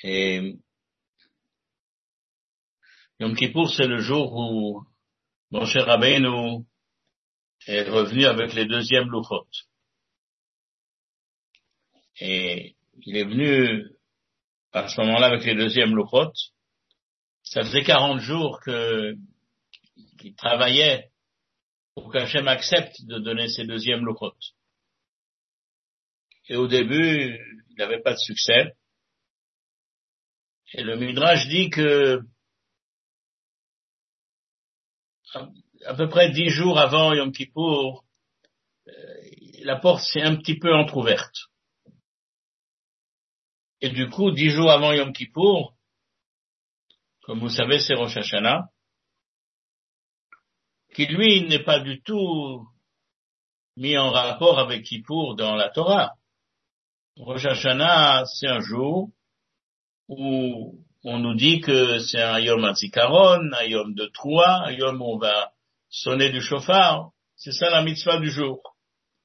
Et Yom Kippour, c'est le jour où Moshe Rabbeinu est revenu avec les deuxièmes louchot. Et il est venu à ce moment-là avec les deuxièmes louchot. Ça faisait 40 jours qu'il travaillait pour qu'Hachem accepte de donner ses deuxièmes louchot. Et au début, il n'avait pas de succès. Et le Midrash dit que à peu près 10 jours avant Yom Kippour, la porte s'est un petit peu entrouverte. Et du coup, 10 jours avant Yom Kippour, comme vous savez, c'est Rosh Hashanah, qui lui n'est pas du tout mis en rapport avec Kippour dans la Torah. Rosh Hashanah, c'est un jour où on nous dit que c'est un Yom HaZikaron, un Yom de Troua, un Yom où on va sonner du chauffard. C'est ça la mitzvah du jour.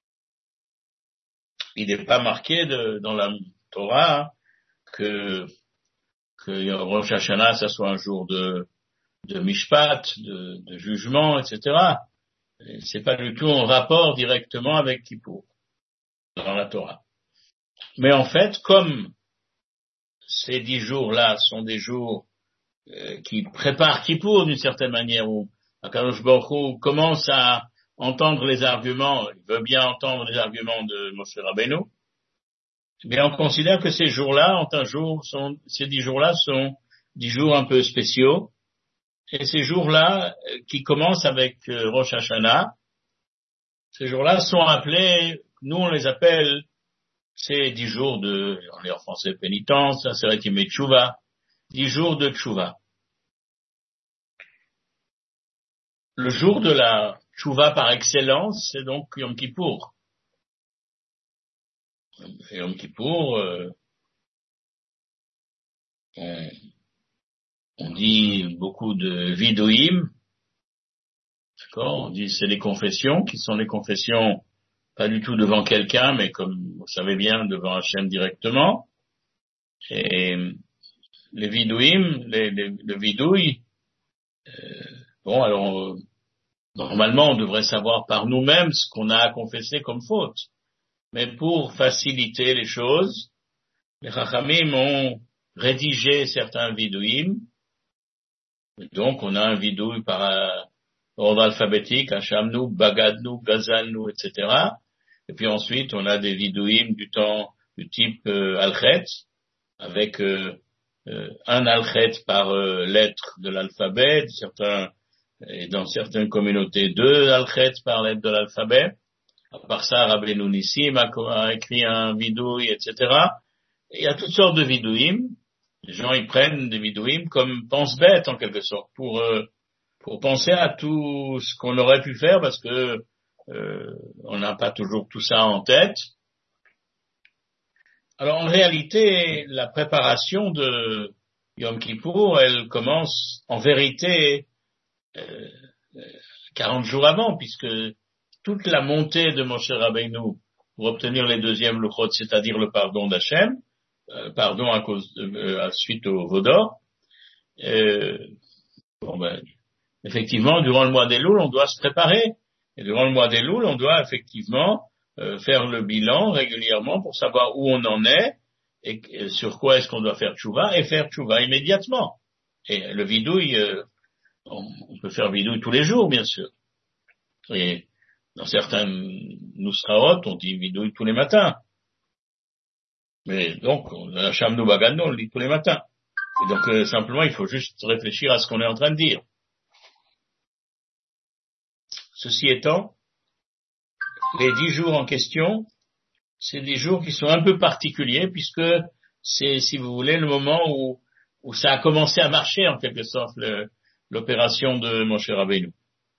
Il n'est pas marqué dans la Torah que Rosh Hashanah, ça soit un jour de mishpat, de jugement, etc. Et c'est pas du tout en rapport directement avec Kippour dans la Torah. Mais en fait, comme ces 10 jours-là sont des jours qui préparent Kippour d'une certaine manière, où Akadosh Baruch Hu commence à entendre les arguments, il veut bien entendre les arguments de Moshe Rabbeinu, mais on considère que ces jours-là, ces 10 jours-là sont 10 jours un peu spéciaux, et ces jours-là, qui commencent avec Rosh Hashanah, ces jours-là sont appelés, nous on les appelle, c'est 10 jours on est en français pénitence, ça c'est Retimé Tchouva, 10 jours de Tchouva. Le jour de la Tchouva par excellence, c'est donc Yom Kippour. Et Yom Kippour, on dit beaucoup de vidouim, d'accord, on dit c'est les confessions, qui sont les confessions pas du tout devant quelqu'un, mais comme vous savez bien, devant Hachem directement. Et les vidouim, le vidouille, alors normalement on devrait savoir par nous-mêmes ce qu'on a à confesser comme faute. Mais pour faciliter les choses, les Chachamim ont rédigé certains vidouim. Donc on a un vidouille par ordre alphabétique, Hachamnu, Bagadnu, Gazalnu, etc. Et puis ensuite on a des vidouim du type Alchet, avec un Alchet par lettre de l'alphabet, et dans certaines communautés 2 Alchet par lettre de l'alphabet. À part ça, Rabbeinu Nissim a écrit un vidouille, etc. Et il y a toutes sortes de vidouim. Les gens, ils prennent des vidouim comme pense-bête, en quelque sorte, pour penser à tout ce qu'on aurait pu faire, parce que on n'a pas toujours tout ça en tête. Alors, en réalité, la préparation de Yom Kippour, elle commence, en vérité, 40 jours avant, puisque toute la montée de Moshe Rabbeinu pour obtenir les deuxièmes louchot, c'est-à-dire le pardon d'Hachem, pardon suite au Vaudor. Effectivement, durant le mois d'Elul, on doit se préparer. Et durant le mois d'Elul, on doit effectivement faire le bilan régulièrement pour savoir où on en est et sur quoi est-ce qu'on doit faire tchouva, et faire tchouva immédiatement. Et le vidouille, on peut faire vidouille tous les jours, bien sûr. Et dans certains Nusraot, on dit vidouille tous les matins. Mais donc, la Shamnu Bagadno, on le dit tous les matins. Et donc, simplement, il faut juste réfléchir à ce qu'on est en train de dire. Ceci étant, les 10 jours en question, c'est des jours qui sont un peu particuliers, puisque c'est, si vous voulez, le moment où ça a commencé à marcher, en quelque sorte, l'opération de Moshe Rabbeinu.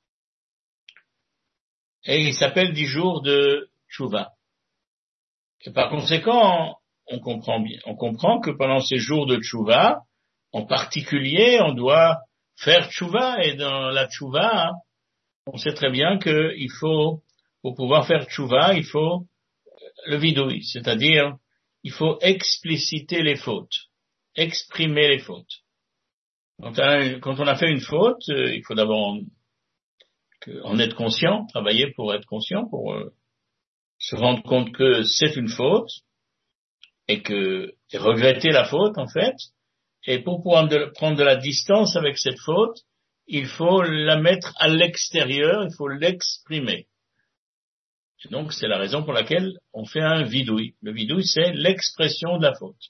Et il s'appelle 10 jours de Tchouva. Et par conséquent, on comprend que pendant ces jours de Tchouva, en particulier, on doit faire Tchouva, et dans la Tchouva, on sait très bien qu'il faut, pour pouvoir faire Tchouva, il faut le vidouille, c'est-à-dire, il faut expliciter les fautes. exprimer les fautes. Quand on a fait une faute, il faut d'abord en être conscient, travailler pour être conscient, pour se rendre compte que c'est une faute et regretter la faute en fait. Et pour pouvoir prendre de la distance avec cette faute, il faut la mettre à l'extérieur, il faut l'exprimer. Et donc c'est la raison pour laquelle on fait un vidouille. Le vidouille, c'est l'expression de la faute.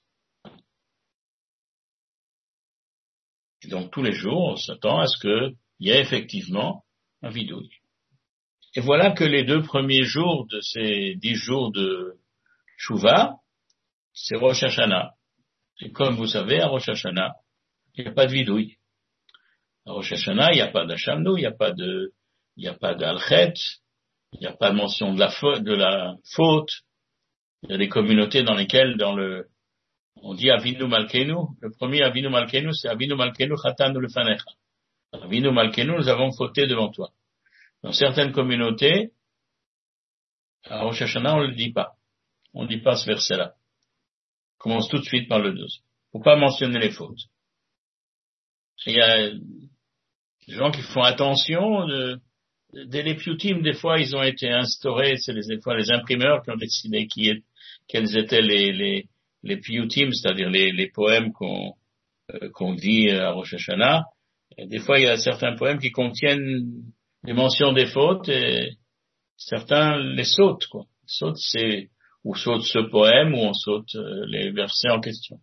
Et donc tous les jours, on s'attend à ce qu'il y ait effectivement un vidouille. Et voilà que les 2 premiers jours de ces 10 jours de Tchouva, c'est Rosh Hashanah. Et comme vous savez, à Rosh Hashanah, il n'y a pas de vidouille. À Rosh Hashanah, il n'y a pas d'Achamnou, il n'y a pas d'Alchet, il n'y a pas de mention de la faute. Il y a des communautés dans lesquelles, on dit Avinu Malkeinu. Le premier Avinu Malkeinu, c'est Avinu Malkeinu Chatanu Lefanecha. Avinu Malkeinu, nous avons fauté devant toi. Dans certaines communautés, à Rosh Hashanah, on ne le dit pas. On ne dit pas ce verset-là. On commence tout de suite par le 12. Faut pas mentionner les fautes. Il y a des gens qui font attention. Dès les piyutim, des fois, ils ont été instaurés. C'est des fois les imprimeurs qui ont décidé quels étaient les piyutim, c'est-à-dire les poèmes qu'on dit à Rosh Hashanah. Et des fois, il y a certains poèmes qui contiennent des mentions des fautes et certains les sautent, quoi. Ou saute ce poème ou on saute les versets en question.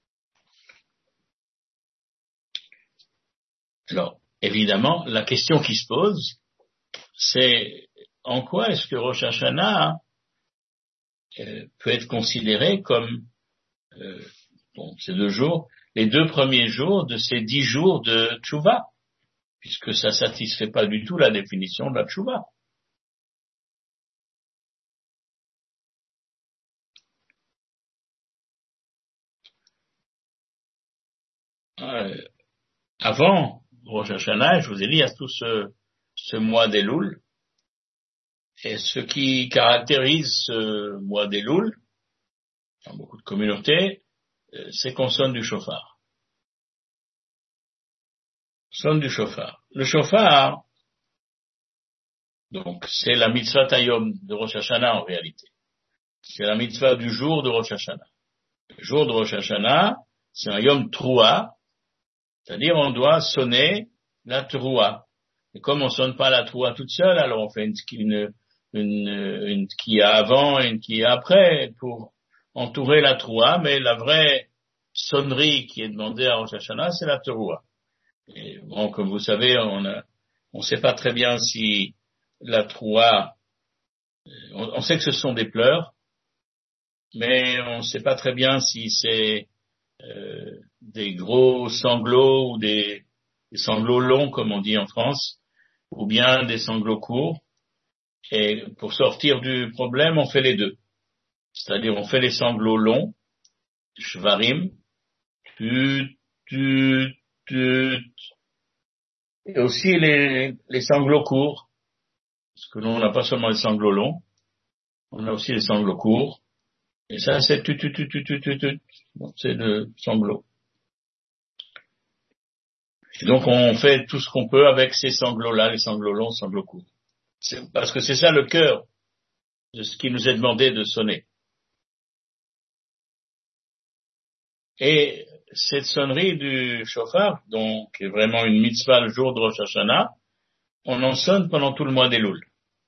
Alors, évidemment, la question qui se pose, c'est en quoi est-ce que Rosh Hashanah peut être considéré comme ces 2 jours, les 2 premiers jours de ces 10 jours de Tchouva, puisque ça satisfait pas du tout la définition de la Tchouva. Avant Rosh Hashanah, je vous ai dit, il y a tout ce mois d'Elul. Et ce qui caractérise ce mois d'Elul, dans beaucoup de communautés, c'est qu'on sonne du shofar. Sonne du shofar. Le shofar, donc, c'est la mitzvah Tayom de Rosh Hashanah en réalité. C'est la mitzvah du jour de Rosh Hashanah. Le jour de Rosh Hashanah, c'est un Yom Troua, c'est-à-dire on doit sonner la Troua. Et comme on sonne pas la Troua toute seule, alors on fait une tkiya avant et une tkiya après pour entourer la Troua, mais la vraie sonnerie qui est demandée à Rosh Hashanah, c'est la Troua. Et bon, comme vous savez, on sait pas très bien si la Troua, on sait que ce sont des pleurs, mais on sait pas très bien si c'est des gros sanglots ou des sanglots longs, comme on dit en France, ou bien des sanglots courts. Et pour sortir du problème, on fait les 2. C'est-à-dire, on fait les sanglots longs, shvarim, tut, tut, tut, et aussi les sanglots courts. Parce que nous, on n'a pas seulement les sanglots longs, on a aussi les sanglots courts. Et ça, c'est tut, tut, tut, tut, tut, tut, tut. Donc, c'est le sanglot. Et donc, on fait tout ce qu'on peut avec ces sanglots-là, les sanglots longs, les sanglots courts. Parce que c'est ça le cœur de ce qui nous est demandé de sonner. Et cette sonnerie du shofar, donc, est vraiment une mitzvah le jour de Rosh Hashanah, on en sonne pendant tout le mois d'Elul.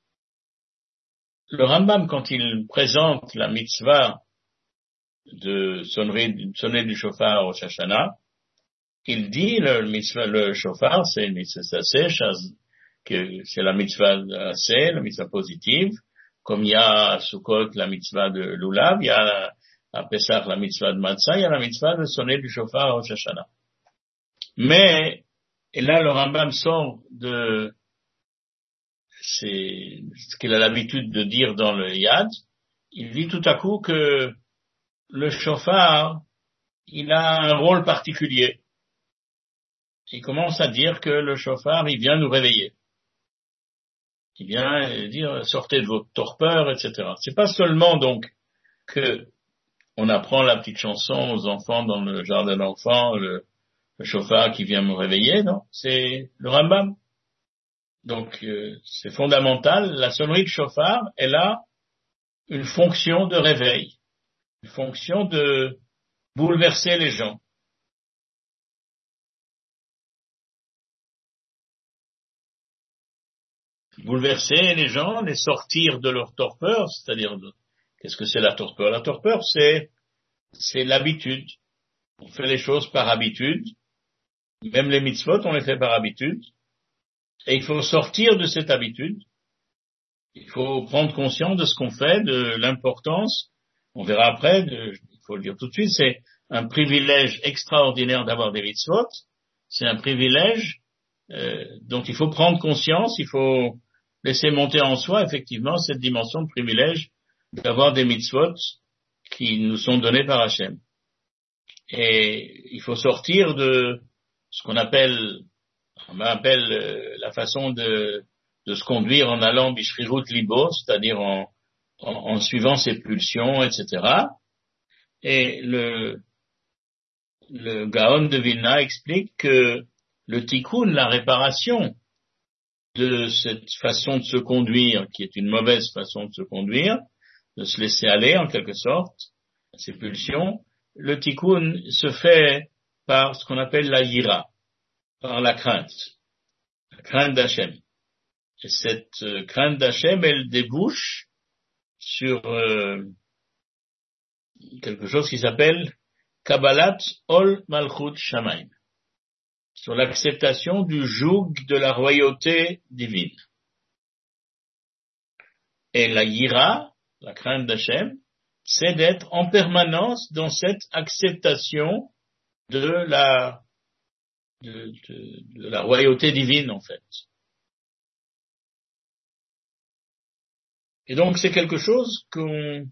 Le Rambam, quand il présente la mitzvah de sonner du shofar à Rosh Hashanah, il dit le shofar, c'est une mitzvah sèche, que c'est la mitzvah assez, la mitzvah positive, comme il y a à Sukkot la mitzvah de Lulav, il y a à Pesach la mitzvah de Matzah, il y a la mitzvah de sonner du shofar à Rosh Hashanah. Mais, et là le Rambam sort c'est ce qu'il a l'habitude de dire dans le Yad, il dit tout à coup que le shofar, il a un rôle particulier. Il commence à dire que le shofar, il vient nous réveiller. Il vient dire, sortez de votre torpeur, etc. C'est pas seulement donc que on apprend la petite chanson aux enfants dans le jardin d'enfants, le chauffard qui vient me réveiller, non? C'est le Rambam. Donc, c'est fondamental. La sonnerie de chauffard, elle a une fonction de réveil, une fonction de bouleverser les gens. Bouleverser les gens, les sortir de leur torpeur, c'est-à-dire, qu'est-ce que c'est la torpeur? La torpeur, c'est l'habitude. On fait les choses par habitude. Même les mitzvot, on les fait par habitude. Et il faut sortir de cette habitude. Il faut prendre conscience de ce qu'on fait, de l'importance. On verra après, il faut le dire tout de suite, c'est un privilège extraordinaire d'avoir des mitzvot. C'est un privilège dont il faut prendre conscience, il faut laisser monter en soi, effectivement, cette dimension de privilège d'avoir des mitzvot qui nous sont donnés par Hachem. Et il faut sortir de ce qu'on appelle la façon de se conduire en allant bishrirut libo, c'est-à-dire en suivant ses pulsions, etc. Et le Gaon de Vilna explique que le tikkun, la réparation de cette façon de se conduire, qui est une mauvaise façon de se conduire, de se laisser aller en quelque sorte, ces pulsions, le tikkun se fait par ce qu'on appelle la yira, par la crainte d'Hachem. Et cette crainte d'Hachem, elle débouche sur quelque chose qui s'appelle Kabbalat Ol Malchut Shamayim, sur l'acceptation du joug de la royauté divine. Et la yira, la crainte d'Hachem, c'est d'être en permanence dans cette acceptation de la royauté divine, en fait. Et donc, c'est quelque chose qu'on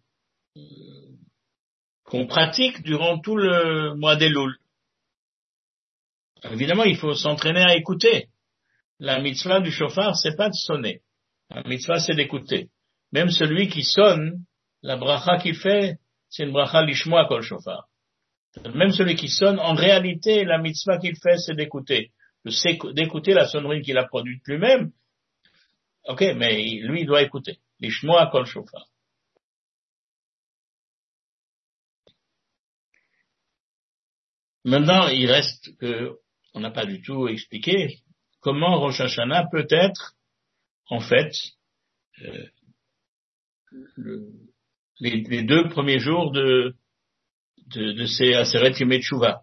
pratique durant tout le mois d'Elul. Évidemment, il faut s'entraîner à écouter. La mitzvah du shofar, c'est pas de sonner. La mitzvah, c'est d'écouter. Même celui qui sonne, la bracha qu'il fait, c'est une bracha lishmoa kol shofar. Même celui qui sonne, en réalité, la mitzvah qu'il fait, c'est d'écouter. D'écouter la sonnerie qu'il a produite lui-même. Ok, mais lui, il doit écouter. Lishmoa kol shofar. Maintenant, il reste que, on n'a pas du tout expliqué comment Rosh Hashanah peut être, en fait, les 2 premiers jours de ces Aseret Yemei Teshuvah.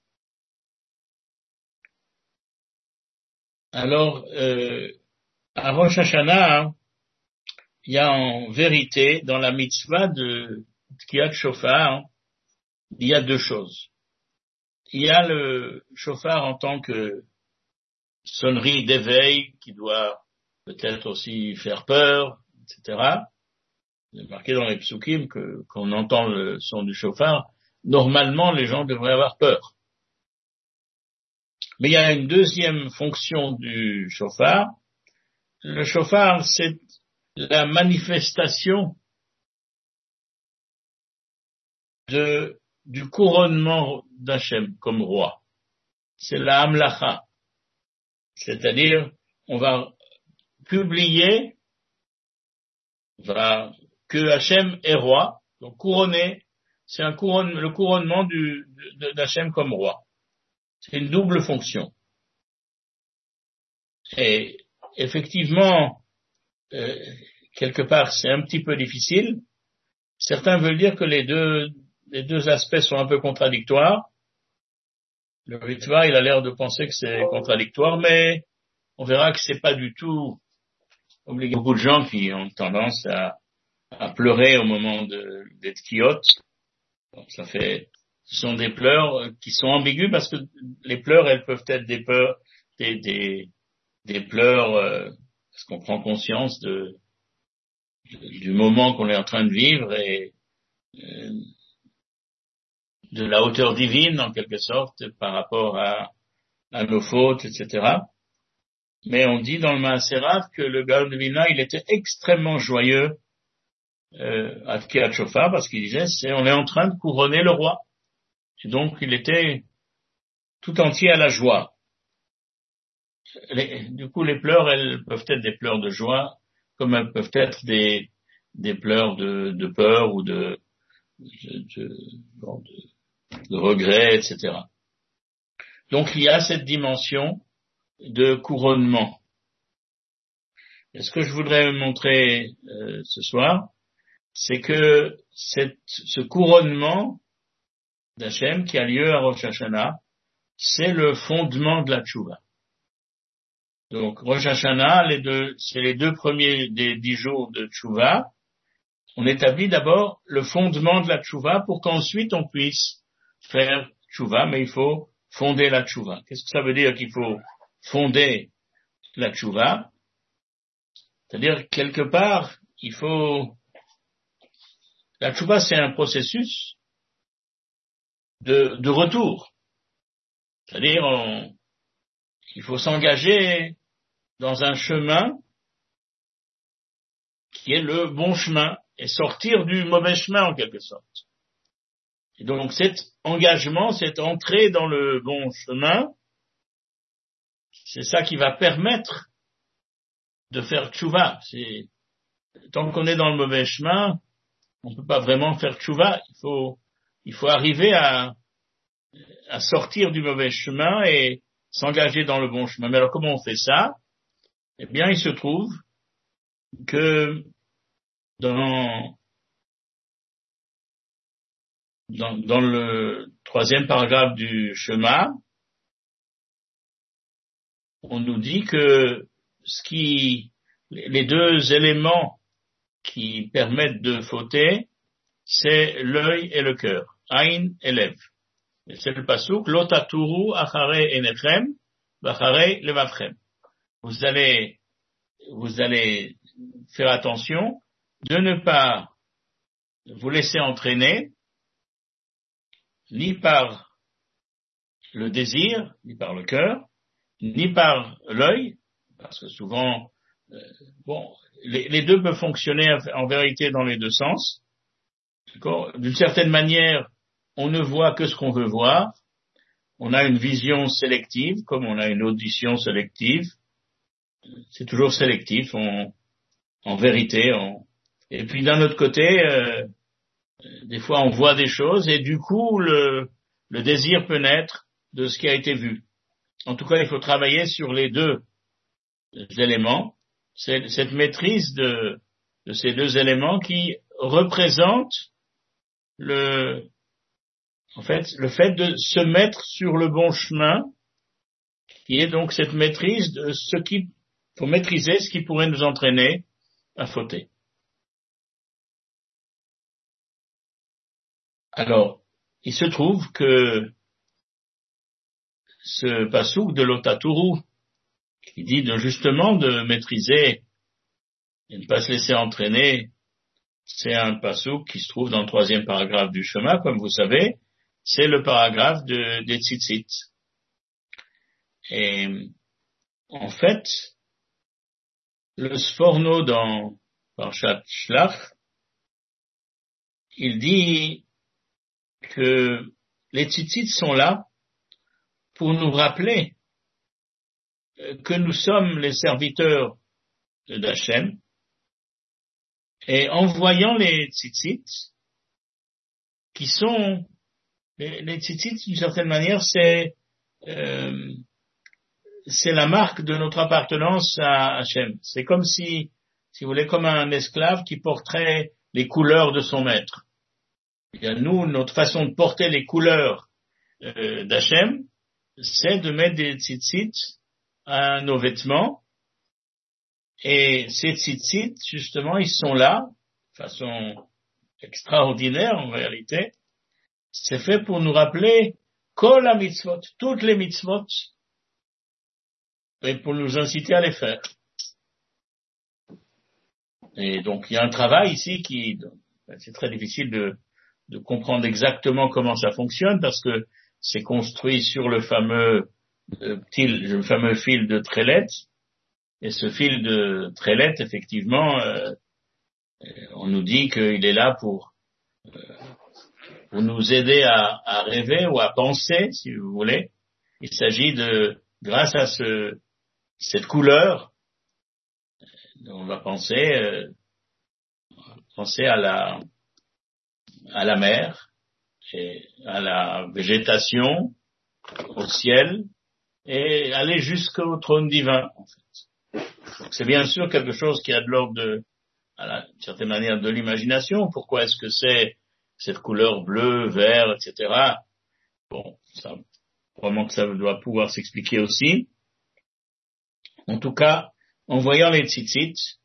Alors, à Rosh Hashanah, il y a en vérité, dans la mitzvah de Tkiyat Shofar, il y a 2 choses. Il y a le shofar en tant que sonnerie d'éveil qui doit peut-être aussi faire peur, etc. Il est marqué dans les psukim qu'on entend le son du shofar. Normalement, les gens devraient avoir peur. Mais il y a une deuxième fonction du shofar. Le shofar, c'est la manifestation du couronnement d'Hachem comme roi. C'est la hamlacha. C'est-à-dire, on va publier que Hachem est roi, donc couronné, c'est le couronnement d'Hachem comme roi. C'est une double fonction. Et effectivement, quelque part, c'est un petit peu difficile. Certains veulent dire que les deux aspects sont un peu contradictoires. Le Ritva, il a l'air de penser que c'est contradictoire, mais on verra que c'est pas du tout obligé. Beaucoup de gens qui ont tendance à pleurer au moment des tkiyot. Donc ce sont des pleurs qui sont ambiguës parce que les pleurs, elles peuvent être des pleurs, parce qu'on prend conscience du moment qu'on est en train de vivre et de la hauteur divine, en quelque sorte, par rapport à nos fautes, etc. Mais on dit dans le Maaseh Rav que le Gaon de Vilna, il était extrêmement joyeux à Tkiat Shofar, parce qu'il disait, on est en train de couronner le roi. Et donc, il était tout entier à la joie. Du coup, les pleurs, elles peuvent être des pleurs de joie, comme elles peuvent être des pleurs de peur ou de regret, etc. Donc, il y a cette dimension de couronnement. Et ce que je voudrais montrer ce soir, c'est que ce couronnement d'Hachem qui a lieu à Rosh Hashanah, c'est le fondement de la tchouva. Donc, Rosh Hashanah, c'est les 2 premiers des 10 jours de tchouva. On établit d'abord le fondement de la tchouva pour qu'ensuite on puisse faire tchouva, mais il faut fonder la tchouva. Qu'est-ce que ça veut dire qu'il faut fonder la tchouva? C'est-à-dire, quelque part, la tchouva, c'est un processus de retour. C'est-à-dire, il faut s'engager dans un chemin qui est le bon chemin et sortir du mauvais chemin en quelque sorte. Et donc cet engagement, cette entrée dans le bon chemin, c'est ça qui va permettre de faire tchouva. Tant qu'on est dans le mauvais chemin, on ne peut pas vraiment faire tchouva. Il faut arriver à sortir du mauvais chemin et s'engager dans le bon chemin. Mais alors comment on fait ça? Eh bien, il se trouve que dans le 3e paragraphe du Shema, on nous dit que les 2 éléments qui permettent de fauter, c'est l'œil et le cœur, Ain et Lev. Et c'est le pasuk, Lo taturu acharei enechem, v'acharei levavchem. Vous allez faire attention de ne pas vous laisser entraîner ni par le désir, ni par le cœur, ni par l'œil, parce que souvent, les 2 peuvent fonctionner en vérité dans les 2 sens. D'une certaine manière, on ne voit que ce qu'on veut voir. On a une vision sélective, comme on a une audition sélective. C'est toujours sélectif, en vérité. Et puis d'un autre côté, des fois on voit des choses et du coup le désir peut naître de ce qui a été vu. En tout cas, il faut travailler sur les 2 éléments. C'est cette maîtrise de ces 2 éléments qui représentent le fait de se mettre sur le bon chemin, qui est donc cette maîtrise de faut maîtriser ce qui pourrait nous entraîner à fauter. Alors, il se trouve que ce passouk de l'Otaturu, qui dit justement de maîtriser et ne pas se laisser entraîner, c'est un passouk qui se trouve dans le 3e paragraphe du Shema, comme vous savez, c'est le paragraphe des tzitzit. Et en fait, le Sforno dans Parshat Shlach, il dit que les tzitzit sont là pour nous rappeler que nous sommes les serviteurs d'Hachem, et en voyant les tzitzit, qui sont les tzitzit d'une certaine manière, c'est la marque de notre appartenance à Hachem. C'est comme si vous voulez, comme un esclave qui porterait les couleurs de son maître. Et nous, notre façon de porter les couleurs d'Hachem, c'est de mettre des tzitzit à nos vêtements. Et ces tzitzit, justement, ils sont là, de façon extraordinaire en réalité. C'est fait pour nous rappeler kol ha mitzvot, toutes les mitzvot, et pour nous inciter à les faire. Et donc, il y a un travail ici c'est très difficile de comprendre exactement comment ça fonctionne, parce que c'est construit sur le fameux fil de Trélet. Et ce fil de Trélet, effectivement, On nous dit qu'il est là pour nous aider à rêver ou à penser, si vous voulez. Il s'agit grâce à cette couleur, on va penser à la mer, et à la végétation, au ciel, et aller jusqu'au trône divin, en fait. Donc c'est bien sûr quelque chose qui a de l'ordre d'une certaine manière, de l'imagination. Pourquoi est-ce que c'est cette couleur bleu, vert, etc. Bon, ça, vraiment que ça doit pouvoir s'expliquer aussi. En tout cas, en voyant les tzitzit,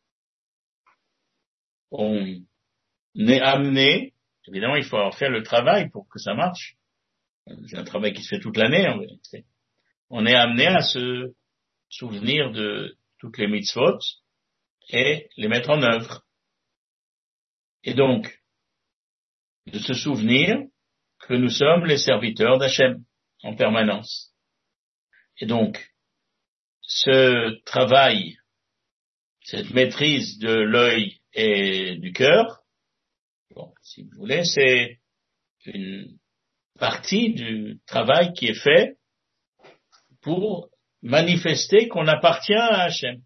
on est amené, évidemment il faut avoir fait le travail pour que ça marche. C'est un travail qui se fait toute l'année, en vérité. On est amené à se souvenir de toutes les mitzvot et les mettre en œuvre. Et donc, de se souvenir que nous sommes les serviteurs d'Hachem en permanence. Et donc, ce travail, cette maîtrise de l'œil et du cœur, bon, si vous voulez, c'est une partie du travail qui est fait pour manifester qu'on appartient à Hachem.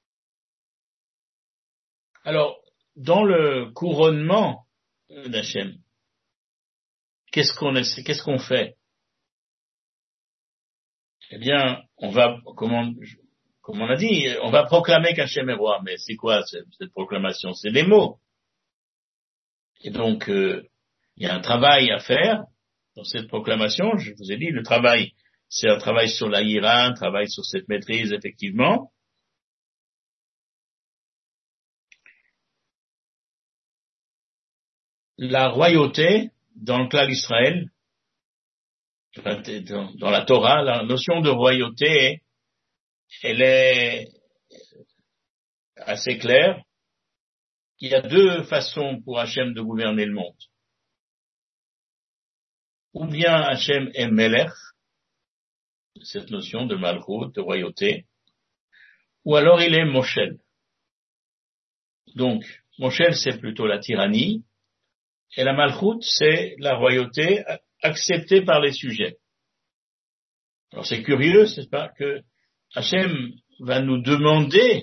Alors, dans le couronnement d'Hachem, qu'est-ce qu'on fait? Eh bien, on va, comme on a dit, on va proclamer qu'Hachem est roi. Mais c'est quoi cette proclamation? C'est des mots. Et donc, il y a un travail à faire dans cette proclamation. Je vous ai dit, le travail, c'est un travail sur la hira, un travail sur cette maîtrise, effectivement. La royauté, dans le Klal Israël, dans la Torah, la notion de royauté, elle est assez claire. Il y a deux façons pour Hachem de gouverner le monde. Ou bien Hachem est Melech, cette notion de Malchut, de royauté, ou alors il est Moshel. Donc, Moshel, c'est plutôt la tyrannie, et la Malchut, c'est la royauté acceptée par les sujets. Alors c'est curieux, c'est pas, que Hachem va nous demander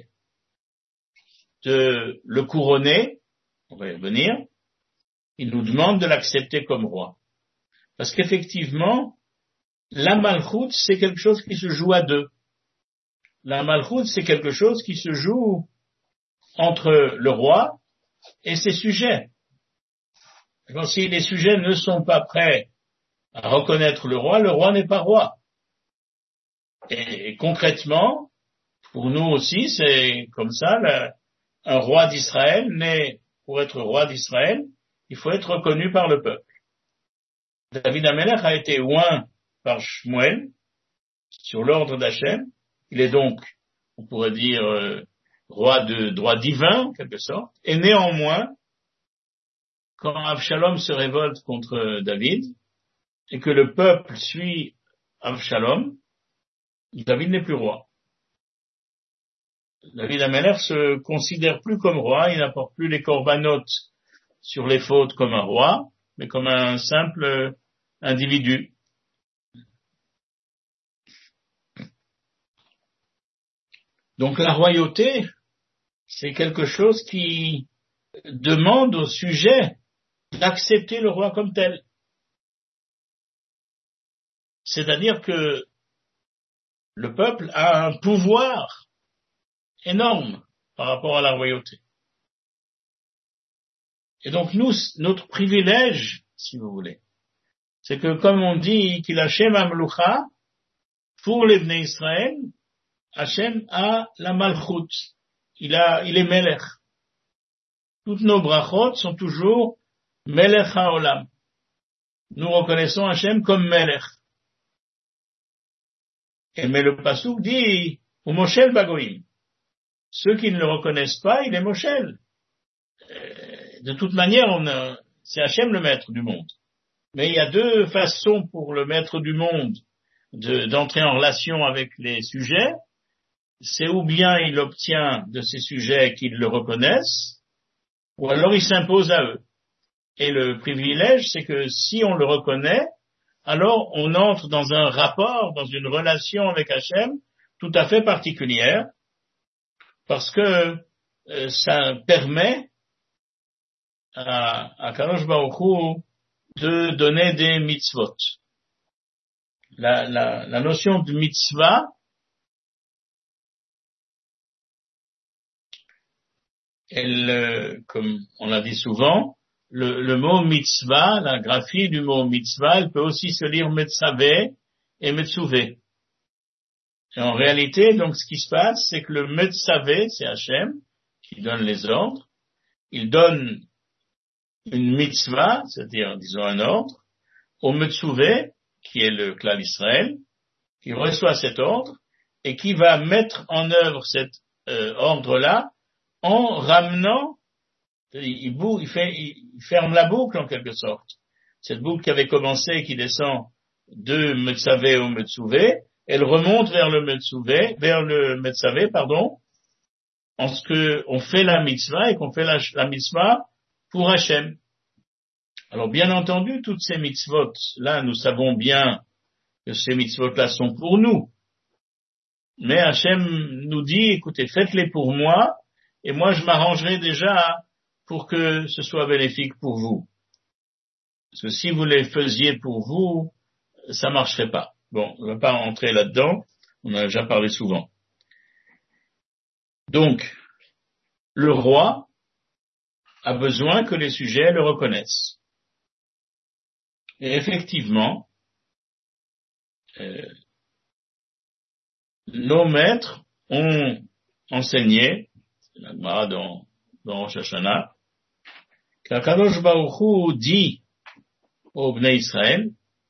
de le couronner, on va y revenir, il nous demande de l'accepter comme roi. Parce qu'effectivement, la Malchut, c'est quelque chose qui se joue à deux. La Malchut, c'est quelque chose qui se joue entre le roi et ses sujets. Alors, si les sujets ne sont pas prêts à reconnaître le roi n'est pas roi. Et concrètement, pour nous aussi, c'est comme ça, un roi d'Israël, pour être roi d'Israël, il faut être reconnu par le peuple. David Amelech a été oint par Shmuel sur l'ordre d'Hachem. Il est donc, on pourrait dire, roi de droit divin, en quelque sorte. Et néanmoins, quand Avshalom se révolte contre David, et que le peuple suit Avshalom, David n'est plus roi. David Amelech se considère plus comme roi, il n'apporte plus les corbanotes sur les fautes comme un roi, mais comme un simple individu. Donc la royauté, c'est quelque chose qui demande au sujet d'accepter le roi comme tel. C'est-à-dire que le peuple a un pouvoir énorme par rapport à la royauté. Et donc notre privilège, si vous voulez, c'est que comme on dit qu'il Hachem Amlucha, pour les Bnei Israël, Hachem a la Malchut. Il est Melech. Toutes nos brachot sont toujours Melech HaOlam. Nous reconnaissons Hachem comme Melech. Mais le Passouk dit, ou Moshel Bagoim. Ceux qui ne le reconnaissent pas, il est Moshel. De toute manière, c'est Hachem le maître du monde. Mais il y a deux façons pour le maître du monde d'entrer en relation avec les sujets. C'est ou bien il obtient de ces sujets qu'ils le reconnaissent, ou alors il s'impose à eux. Et le privilège, c'est que si on le reconnaît, alors on entre dans un rapport, dans une relation avec Hachem tout à fait particulière, parce que ça permet à Kadosh Baruch Hu de donner des mitzvot. La notion de mitzvah, elle, comme on l'a dit souvent, le mot mitzvah, la graphie du mot mitzvah, elle peut aussi se lire metzavé et metzuvé. Et en réalité, donc, ce qui se passe, c'est que le metzavé, c'est Hachem, qui donne les ordres. Il donne une mitzvah, c'est-à-dire, disons, un ordre, au metzuvé, qui est le clan d'Israël, qui reçoit cet ordre et qui va mettre en œuvre cet ordre-là en ramenant, il ferme la boucle en quelque sorte. Cette boucle qui avait commencé et qui descend de Metzavé au Metzuvé, elle remonte vers le Metzavé, en ce que on fait la mitzvah et qu'on fait la mitzvah pour Hachem. Alors bien entendu, toutes ces mitzvot, là, nous savons bien que ces mitzvot-là sont pour nous. Mais Hachem nous dit, écoutez, faites-les pour moi, et moi je m'arrangerai déjà pour que ce soit bénéfique pour vous. Parce que si vous les faisiez pour vous, ça marcherait pas. Bon, on ne va pas entrer là-dedans, on en a déjà parlé souvent. Donc, le roi a besoin que les sujets le reconnaissent. Et effectivement, nos maîtres ont enseigné, c'est la Gemara dans Rosh Hashanah, qu'Akadosh Baruch Hu dit aux Bnei Israël,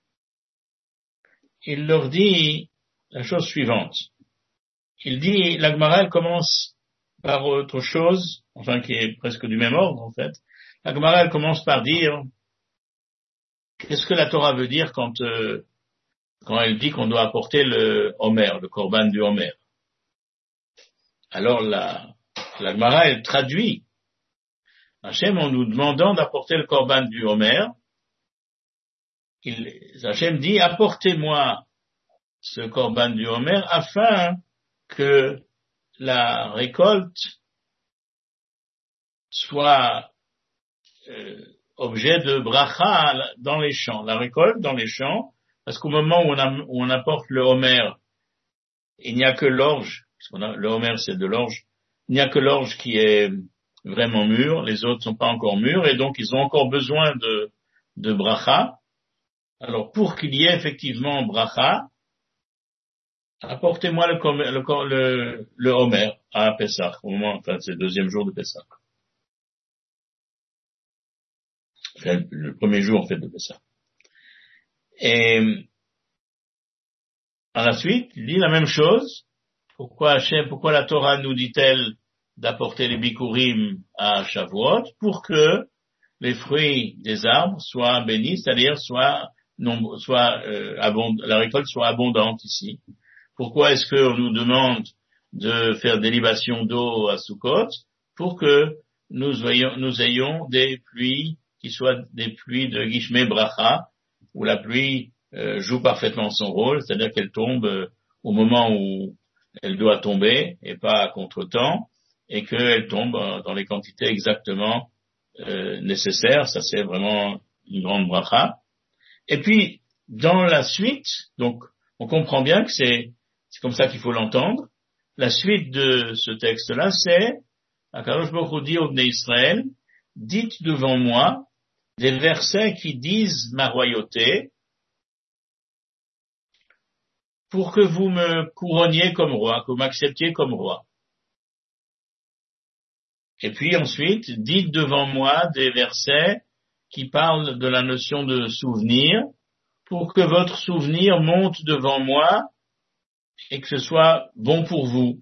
il leur dit la chose suivante. Il dit, la Gemara, elle commence par autre chose, enfin qui est presque du même ordre en fait. La Gemara, elle commence par dire, qu'est-ce que la Torah veut dire quand elle dit qu'on doit apporter le Homer, le Korban du Homer. Alors la Gemara, elle traduit Hachem en nous demandant d'apporter le Korban du Homer. Hachem dit, apportez-moi ce Korban du Homer afin que la récolte soit objet de bracha dans les champs. La récolte dans les champs, parce qu'au moment où on apporte le Homer, il n'y a que l'orge, le Homer c'est de l'orge, il n'y a que l'orge qui est vraiment mûre, les autres sont pas encore mûrs, et donc ils ont encore besoin de bracha. Alors pour qu'il y ait effectivement bracha, apportez-moi le Homer à Pessah, au moment, enfin c'est le deuxième jour de Pessah. Enfin, le premier jour en fait de Pessah. Et à la suite, il dit la même chose. Pourquoi la Torah nous dit-elle d'apporter les bikurim à Shavuot? Pour que les fruits des arbres soient bénis, c'est-à-dire la récolte soit abondante ici. Pourquoi est-ce qu'on nous demande de faire des libations d'eau à Sukkot? Pour que nous ayons des pluies qui soient des pluies de Gishmei Bracha, où la pluie joue parfaitement son rôle, c'est-à-dire qu'elle tombe au moment où elle doit tomber et pas à contre-temps, et qu'elle tombe dans les quantités exactement nécessaires. Ça, c'est vraiment une grande bracha. Et puis, dans la suite, donc, on comprend bien que c'est comme ça qu'il faut l'entendre. La suite de ce texte-là, c'est Akadosh Baruch Hu dit au Bnei Israël, dites devant moi des versets qui disent ma royauté, pour que vous me couronniez comme roi, que vous m'acceptiez comme roi. Et puis ensuite, dites devant moi des versets qui parlent de la notion de souvenir, pour que votre souvenir monte devant moi et que ce soit bon pour vous.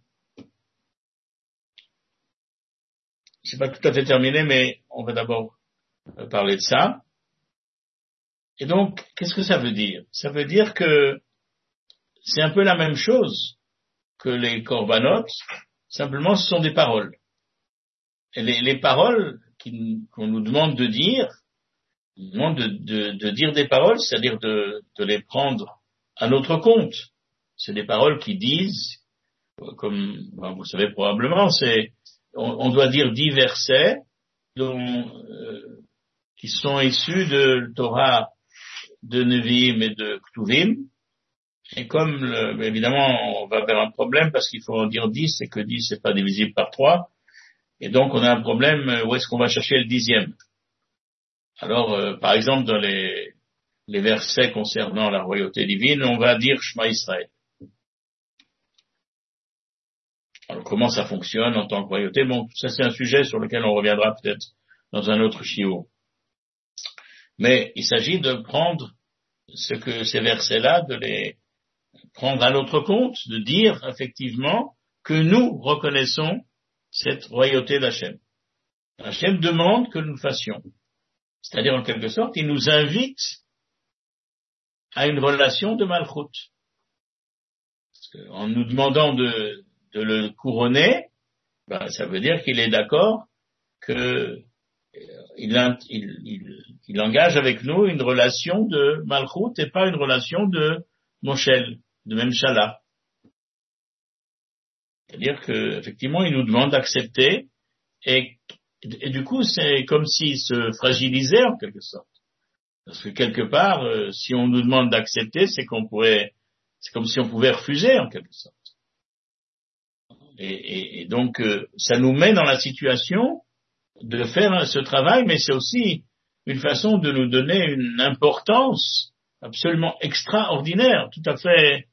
C'est pas tout à fait terminé, mais on va d'abord parler de ça. Et donc, qu'est-ce que ça veut dire? Ça veut dire que c'est un peu la même chose que les korbanot, simplement ce sont des paroles. Et les paroles qu'on nous demande de dire, on nous demande de dire des paroles, c'est-à-dire de les prendre à notre compte. C'est des paroles qui disent, comme vous savez probablement, on doit dire 10 versets qui sont issus de Torah, de Nevi'im et de Ktuvim. Et comme, évidemment, on va vers un problème parce qu'il faut en dire 10 et que 10 c'est pas divisible par 3. Et donc, on a un problème, où est-ce qu'on va chercher le 10e? Alors, par exemple, dans les versets concernant la royauté divine, on va dire Shema Israël. Alors, comment ça fonctionne en tant que royauté? Bon, ça c'est un sujet sur lequel on reviendra peut-être dans un autre shiur. Mais il s'agit de prendre ces versets-là, de les prendre à notre compte, de dire effectivement que nous reconnaissons cette royauté d'Hachem. Hachem demande que nous le fassions. C'est-à-dire, en quelque sorte, il nous invite à une relation de malchut. En nous demandant de le couronner, ça veut dire qu'il est d'accord que il engage avec nous une relation de malchut et pas une relation de moshel, de memshala. C'est-à-dire que effectivement, il nous demande d'accepter et du coup, c'est comme s'il se fragilisait en quelque sorte. Parce que quelque part, si on nous demande d'accepter, c'est comme si on pouvait refuser en quelque sorte. Et donc, ça nous met dans la situation de faire ce travail, mais c'est aussi une façon de nous donner une importance absolument extraordinaire, tout à fait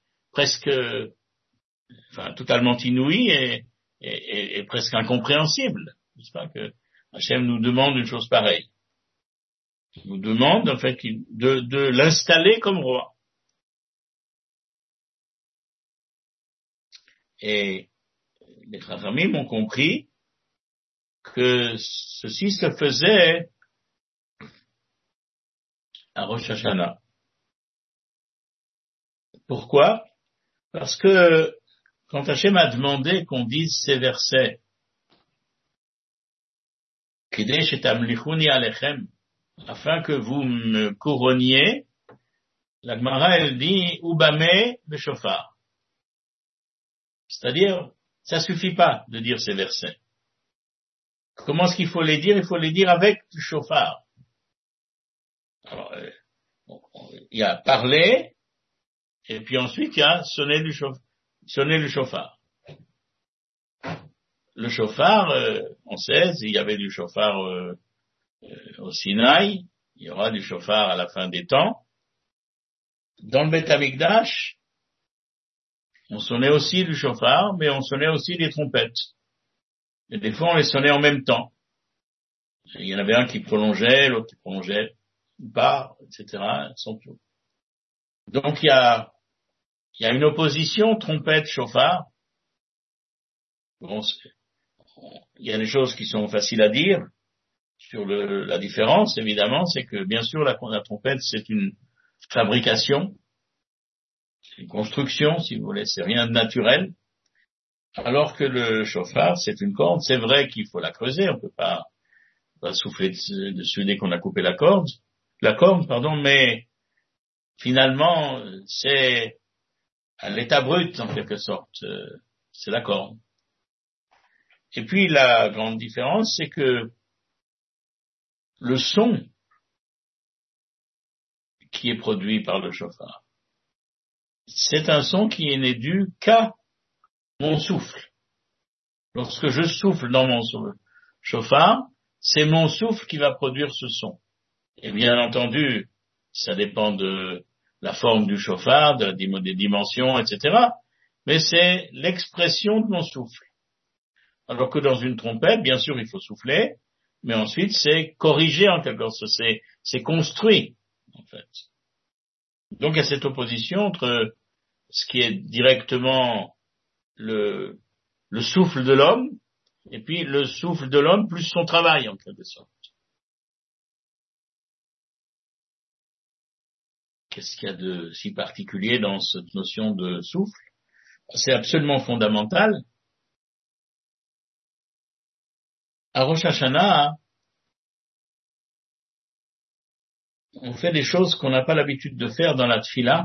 totalement inouïe et presque incompréhensible. N'est-ce pas que Hachem nous demande une chose pareille? Il nous demande en fait de l'installer comme roi. Et les Chachamim ont compris que ceci se faisait à Rosh Hashanah. Pourquoi? Parce que quand Hachem a demandé qu'on dise ces versets, Kidesh et Amlichuni Alechem, afin que vous me couronniez, la Gemara elle dit Ubame Beshofar. C'est-à-dire, ça suffit pas de dire ces versets. Comment est-ce qu'il faut les dire? Il faut les dire avec du chauffard. Alors, il y a parler, et puis ensuite il y a sonner le chauffard. Le chauffard, on sait, il y avait du chauffard au Sinaï, il y aura du chauffard à la fin des temps. Dans le Beth Amikdash, on sonnait aussi du chauffard, mais on sonnait aussi des trompettes. Et des fois, on les sonnait en même temps. Il y en avait un qui prolongeait, l'autre qui prolongeait pas, etc. Donc, il y a une opposition trompette-chauffard. Bon, il y a des choses qui sont faciles à dire sur la différence, évidemment, c'est que, bien sûr, la trompette, c'est une fabrication, c'est une construction, si vous voulez, c'est rien de naturel. Alors que le chauffard, c'est une corde. C'est vrai qu'il faut la creuser, on peut pas souffler dessus dès qu'on a coupé la corde, mais finalement, c'est à l'état brut, en quelque sorte, c'est la corde. Et puis, la grande différence, c'est que le son qui est produit par le chauffard, c'est un son qui n'est dû qu'à mon souffle. Lorsque je souffle dans mon chauffard, c'est mon souffle qui va produire ce son. Et bien entendu, ça dépend de la forme du chauffard, des dimensions, etc. Mais c'est l'expression de mon souffle. Alors que dans une trompette, bien sûr, il faut souffler, mais ensuite c'est corrigé en quelque sorte, c'est construit, en fait. Donc il y a cette opposition entre ce qui est directement le souffle de l'homme, et puis le souffle de l'homme plus son travail, en quelque sorte. Qu'est-ce qu'il y a de si particulier dans cette notion de souffle? C'est absolument fondamental. À Rosh Hashanah, on fait des choses qu'on n'a pas l'habitude de faire dans la tfila.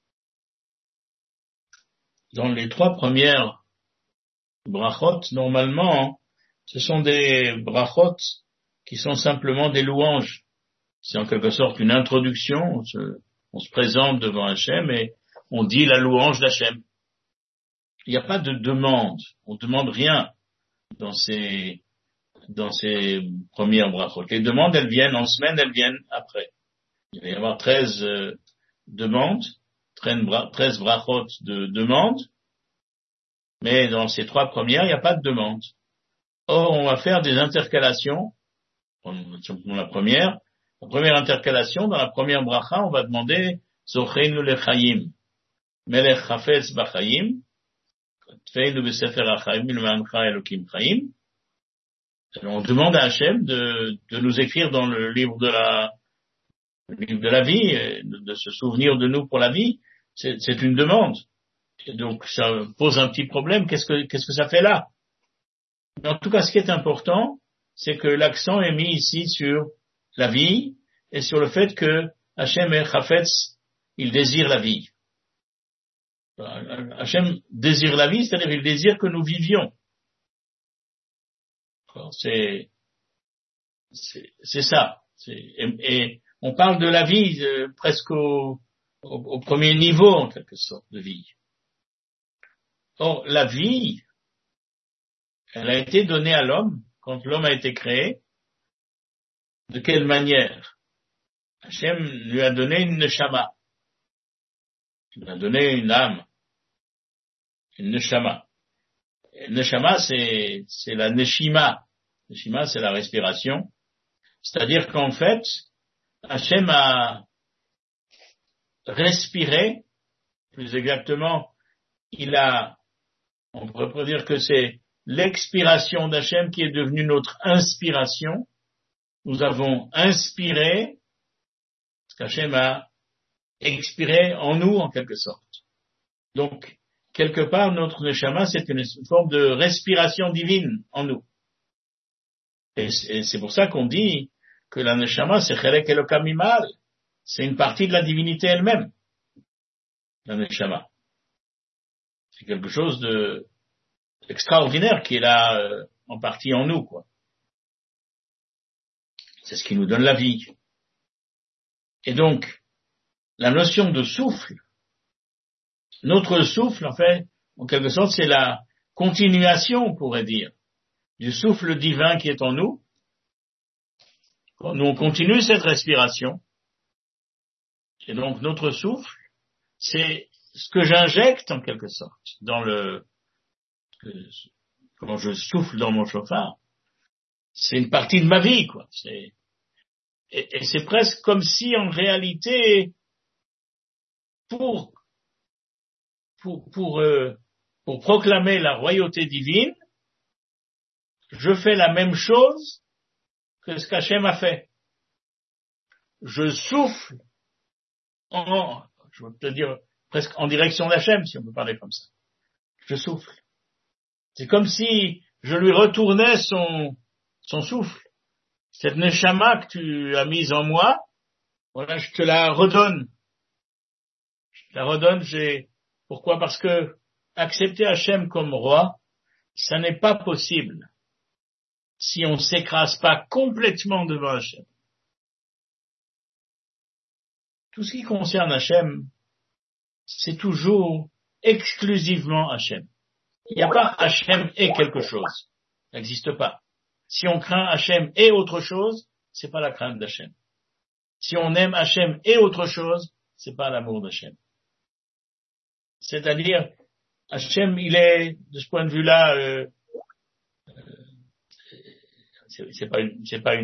Dans les 3 premières brachot, normalement, ce sont des brachot qui sont simplement des louanges. C'est en quelque sorte une introduction. On se présente devant Hachem et on dit la louange d'Hachem. Il n'y a pas de demande. On ne demande rien dans ces premières brachot. Les demandes, elles viennent en semaine, elles viennent après. Il va y avoir 13 demandes, 13 brachot de demandes, mais dans ces 3 premières, il n'y a pas de demande. Or, on va faire des intercalations. Dans la première intercalation, dans la première bracha, on va demander Zocheinu lechaim, melech chafetz b'chaim, tfeinu b'sefer hachaim, milvancha elokim chaim. On demande à Hachem de nous écrire dans le livre de la vie, de se souvenir de nous pour la vie. C'est une demande. Et donc, ça pose un petit problème. Qu'est-ce que ça fait là? Mais en tout cas, ce qui est important, c'est que l'accent est mis ici sur la vie et sur le fait que Hachem et Chafetz, il désire la vie. Hachem désire la vie, c'est-à-dire il désire que nous vivions. C'est ça. Et on parle de la vie presque au premier niveau, en quelque sorte, de vie. Or, la vie, elle a été donnée à l'homme quand l'homme a été créé. De quelle manière? Hachem lui a donné une neshama. Il lui a donné une âme. Une neshama. Et neshama, c'est la neshima. Neshima, c'est la respiration. C'est-à-dire qu'en fait, Hachem a respiré, plus exactement, on pourrait dire que c'est l'expiration d'Hachem qui est devenue notre inspiration. Nous avons inspiré, parce qu'Hachem a expiré en nous, en quelque sorte. Donc, quelque part, notre neshama, c'est une forme de respiration divine en nous. Et c'est pour ça qu'on dit que la neshama, c'est chelek elokam mimal. C'est une partie de la divinité elle-même, la neshama. C'est quelque chose d'extraordinaire qui est là, en partie en nous, quoi. C'est ce qui nous donne la vie. Et donc, la notion de souffle, notre souffle, en fait, en quelque sorte, c'est la continuation, on pourrait dire, du souffle divin qui est en nous. Nous, on continue cette respiration. Et donc, notre souffle, c'est ce que j'injecte, en quelque sorte, quand je souffle dans mon chauffard. C'est une partie de ma vie, quoi. Et c'est presque comme si, en réalité, pour proclamer la royauté divine, je fais la même chose que ce qu'Hachem a fait. Je souffle je veux te dire, presque en direction d'Hachem, si on peut parler comme ça. Je souffle. C'est comme si je lui retournais son souffle. Cette neshama que tu as mise en moi, voilà, je te la redonne. Je te la redonne, pourquoi? Parce que accepter Hachem comme roi, ça n'est pas possible si on ne s'écrase pas complètement devant Hachem. Tout ce qui concerne Hachem, c'est toujours exclusivement Hachem. Il n'y a pas Hachem et quelque chose. Ça n'existe pas. Si on craint Hachem et autre chose, c'est pas la crainte d'Hachem. Si on aime Hachem et autre chose, c'est pas l'amour d'Hachem. C'est-à-dire, Hachem, il est, de ce point de vue-là, c'est pas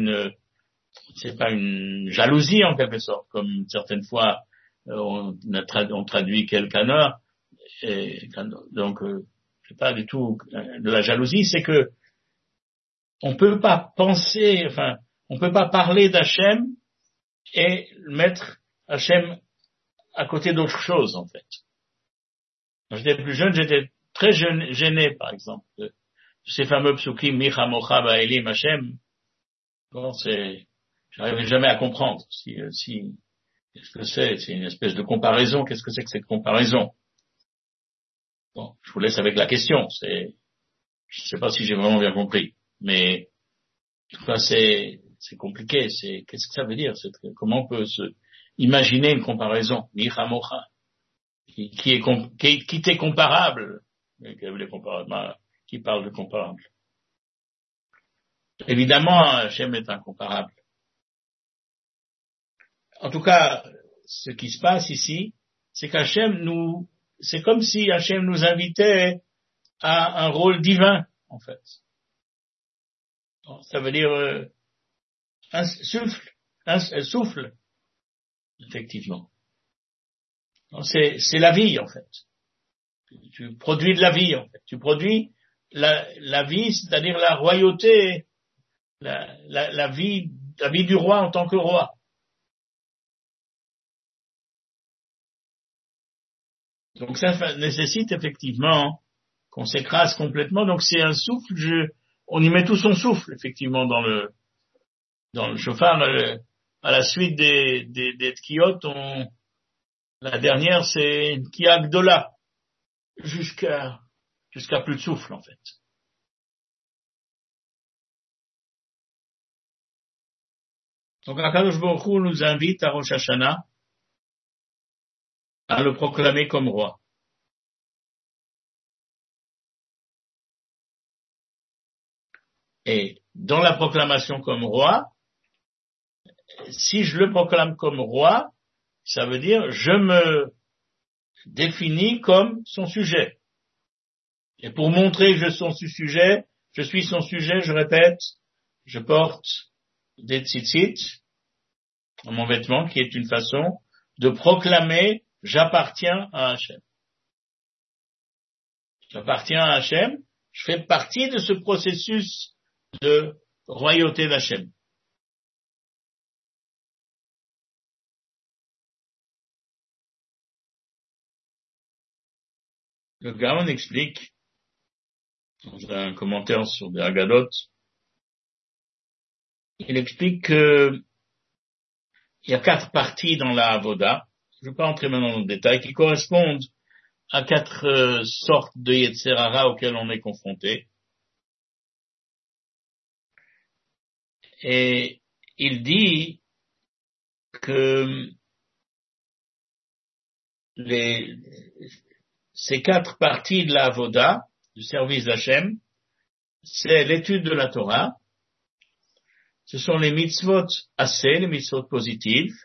une jalousie en quelque sorte, comme certaines fois on traduit quelqu'un, donc c'est pas du tout de la jalousie, c'est que on peut pas parler d'Hachem et mettre Hachem à côté d'autre chose en fait. Quand j'étais plus jeune, j'étais très gêné par exemple de ces fameux psukim Micha Mocha Ba'elim Hachem. Bon, J'arrive jamais à comprendre qu'est-ce que c'est une espèce de comparaison, qu'est-ce que c'est que cette comparaison? Bon, je vous laisse avec la question, je sais pas si j'ai vraiment bien compris, mais, en tout cas, c'est compliqué, qu'est-ce que ça veut dire? Comment on peut imaginer une comparaison? Mihamocha, qui t'est comparable? Qui parle de comparable? Évidemment, Hachem est incomparable. En tout cas, ce qui se passe ici, c'est c'est comme si Hachem nous invitait à un rôle divin, en fait. Ça veut dire un souffle, effectivement. C'est la vie, en fait. Tu produis de la vie, en fait. Tu produis la vie, c'est-à-dire la royauté, la vie du roi en tant que roi. Donc ça nécessite effectivement qu'on s'écrase complètement. Donc c'est un souffle, on y met tout son souffle, effectivement, dans le chauffard. À la suite des tkiyot, la dernière, c'est une Tkiya Gdola, jusqu'à plus de souffle, en fait. Donc, Akadosh Baruch Hu nous invite à Rosh Hashanah à le proclamer comme roi. Et dans la proclamation comme roi, si je le proclame comme roi, ça veut dire je me définis comme son sujet. Et pour montrer que je suis son sujet, je répète, je porte des tzitzit dans mon vêtement, qui est une façon de proclamer j'appartiens à Hachem. J'appartiens à Hachem, je fais partie de ce processus de royauté d'Hachem. Le Gaon explique, dans un commentaire sur des Haggadot, il explique que il y a 4 parties dans la Avoda, je ne vais pas entrer maintenant dans le détail, qui correspondent à 4 sortes de Yetzer Hara auxquelles on est confronté. Et il dit que ces 4 parties de la Avoda, du service d'Hachem, c'est l'étude de la Torah, ce sont les mitzvot assez, les mitzvot positives,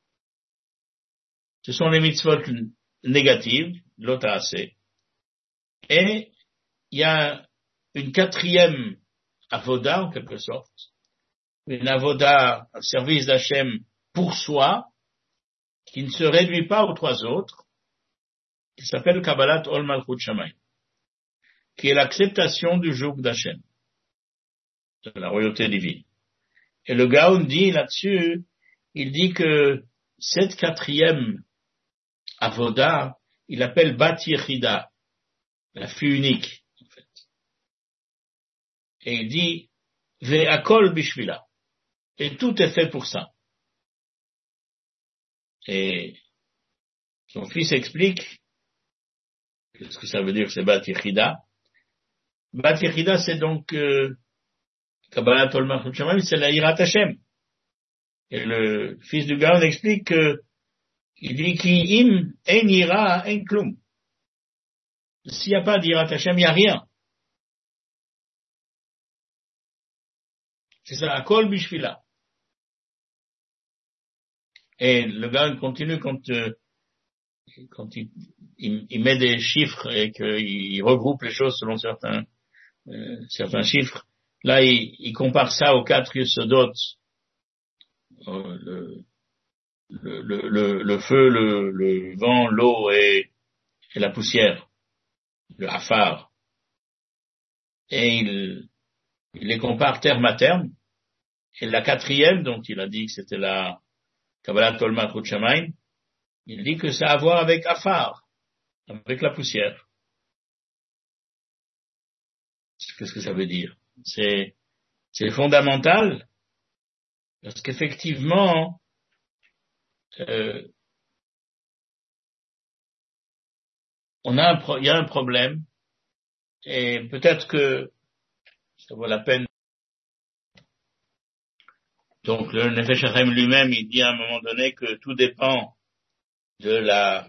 ce sont les mitzvot négatives, l'ota assez, et il y a une 4e avoda, en quelque sorte, une avoda, un service d'Hachem pour soi, qui ne se réduit pas aux 3 autres, qui s'appelle Kabbalat Ol Malchut Shamayim, qui est l'acceptation du joug d'Hachem, de la royauté divine. Et le Gaon dit là-dessus, il dit que cette 4e avoda, il appelle Bat Yechida, la fille unique, en fait. Et il dit, Ve'akol bishvila. Et tout est fait pour ça. Et son fils explique, qu'est-ce que ça veut dire, c'est Bat Yechida. Bat Yechida, c'est donc, Kabbalat Ol Malchut Shamayim, c'est la Yirat Hashem. Et le fils du Gaon explique que, il dit Ki im en yira en klum. S'il n'y a pas d'Yirat Hashem, il n'y a rien. C'est ça, Akol bishvila. Et le Gaon continue quand il met des chiffres et qu'il regroupe les choses selon certains chiffres. Là, il compare ça aux 4 yesodot, le feu, le vent, l'eau et la poussière, le hafar. Et il les compare terme à terme. Et la 4e, dont il a dit que c'était la Kabbalat Ol Malchut Shamayim, il dit que ça a à voir avec hafar, avec la poussière. Qu'est-ce que ça veut dire? C'est fondamental Parce qu'effectivement, il y a un problème, et peut-être que ça vaut la peine. Donc le Nefesh HaChaim lui-même, il dit à un moment donné que tout dépend de la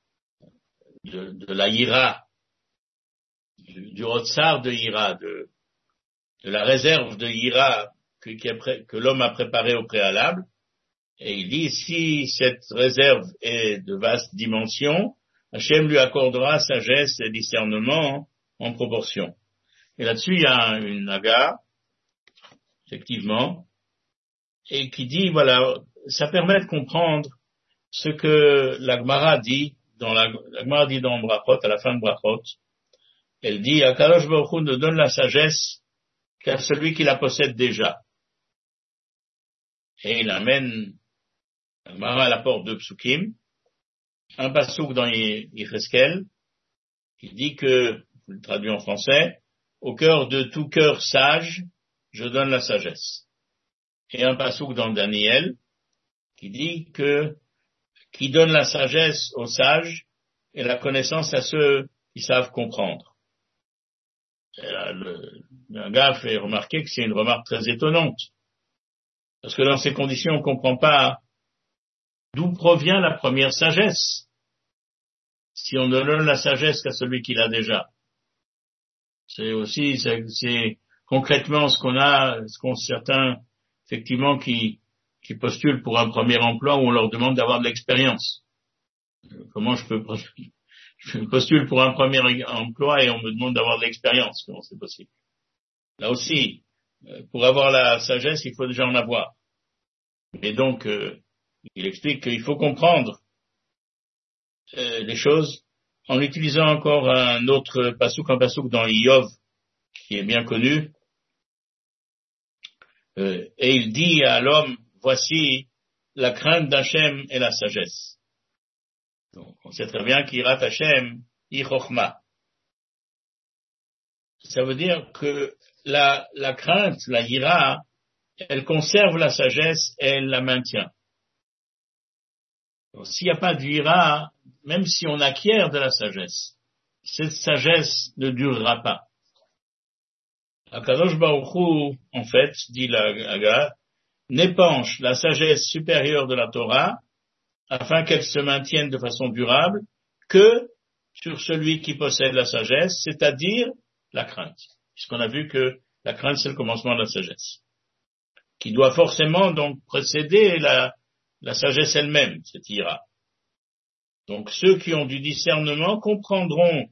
ira, du Otsar de ira, de la réserve de ira que l'homme a préparée au préalable. Et il dit, si cette réserve est de vaste dimension, Hachem lui accordera sagesse et discernement en proportion. Et là-dessus, il y a une naga, effectivement, et qui dit, voilà, ça permet de comprendre ce que la Gemara dit dans Brachot, à la fin de Brachot. Elle dit, Akadosh Baruch Hu ne donne la sagesse qu'à celui qui la possède déjà. Et il amène la Gemara à la porte de Psukim, un passouk dans Yecheskel, qui dit que, je le traduis en français, au cœur de tout cœur sage, je donne la sagesse. Et un passouk dans Daniel, qui dit qui donne la sagesse aux sages et la connaissance à ceux qui savent comprendre. Et là, le gars fait remarquer que c'est une remarque très étonnante. Parce que dans ces conditions, on ne comprend pas d'où provient la première sagesse. Si on ne donne la sagesse qu'à celui qui l'a déjà. C'est concrètement ce qu'ont certains, effectivement, qui postulent pour un premier emploi où on leur demande d'avoir de l'expérience. Comment je postule pour un premier emploi et on me demande d'avoir de l'expérience. Comment c'est possible? Là aussi, pour avoir la sagesse, il faut déjà en avoir. Et donc, il explique qu'il faut comprendre les choses en utilisant encore un autre passouk, un passouk dans Iyov, qui est bien connu. Et il dit à l'homme, voici la crainte d'Hachem et la sagesse. Donc, on sait très bien qu'Irat Hachem, Ichochma. Ça veut dire que la crainte, la ira, elle conserve la sagesse et elle la maintient. Donc, s'il n'y a pas d'ira, même si on acquiert de la sagesse, cette sagesse ne durera pas. Akadosh Baruch Hu, en fait, dit la Haga, n'épanche la sagesse supérieure de la Torah afin qu'elle se maintienne de façon durable que sur celui qui possède la sagesse, c'est-à-dire la crainte. Puisqu'on a vu que la crainte, c'est le commencement de la sagesse, qui doit forcément donc précéder la sagesse elle-même, cette ira. Donc ceux qui ont du discernement comprendront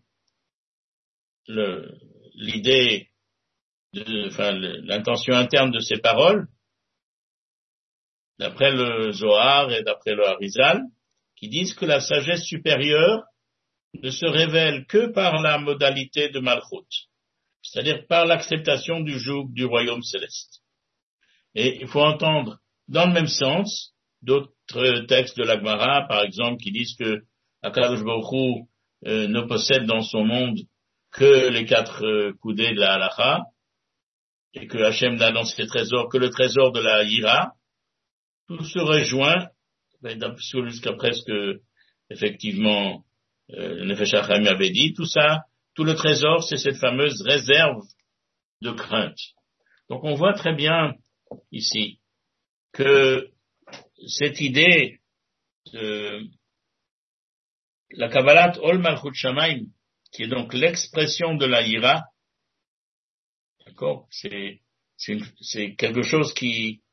l'idée, l'intention interne de ces paroles, d'après le Zohar et d'après le Harizal, qui disent que la sagesse supérieure ne se révèle que par la modalité de Malchut, c'est-à-dire par l'acceptation du joug du royaume céleste. Et il faut entendre dans le même sens d'autres textes de la Gemara, par exemple, qui disent que Akadosh Baruch Hu ne possède dans son monde que les 4 coudées de la halacha, et que Hachem n'a dans ses trésors que le trésor de la ira. Tout se rejoint, jusqu'à presque, effectivement, le Nefesh HaChaim avait dit, tout ça, tout le trésor, c'est cette fameuse réserve de crainte. Donc on voit très bien ici que cette idée de la Kabbalat Ol Malchut Shamayim, qui est donc l'expression de la ira, d'accord, c'est quelque chose qui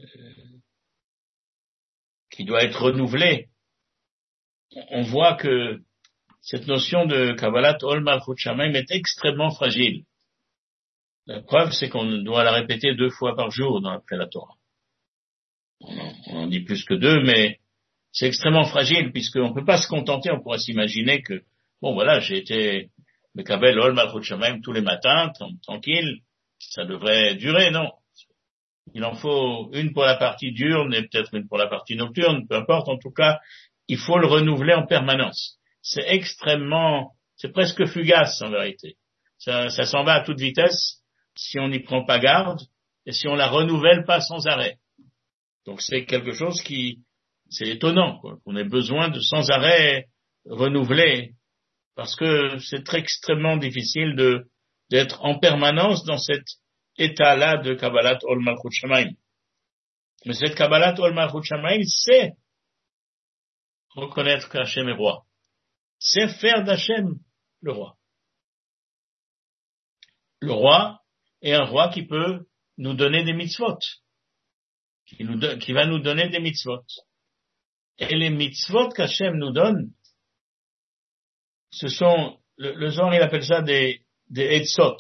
doit être renouvelé. On voit que cette notion de Kabbalat Ol Malchut Shamayim est extrêmement fragile. La preuve, c'est qu'on doit la répéter 2 fois par jour après la Torah. On en dit plus que 2, mais c'est extrêmement fragile puisqu'on ne peut pas se contenter, on pourrait s'imaginer que, bon voilà, j'ai été Mekabel Ol Malchut Shamayim tous les matins, tranquille, ça devrait durer, non. Il en faut une pour la partie diurne et peut-être une pour la partie nocturne, peu importe, en tout cas, il faut le renouveler en permanence. C'est presque fugace en vérité. Ça s'en va à toute vitesse si on n'y prend pas garde et si on la renouvelle pas sans arrêt. Donc c'est quelque chose c'est étonnant, quoi, qu'on ait besoin de sans arrêt renouveler, parce que c'est extrêmement difficile d'être en permanence dans cet état-là de Kabbalat Ol Malchut Shamayim. Mais cette Kabbalat Ol Malchut Shamayim, c'est reconnaître qu'Hachem est roi. C'est faire d'Hachem le roi. Le roi est un roi qui peut nous donner des mitzvot, qui va nous donner des mitzvot. Et les mitzvot qu'Hachem nous donne, ce sont, le Zohar il appelle ça des etzot,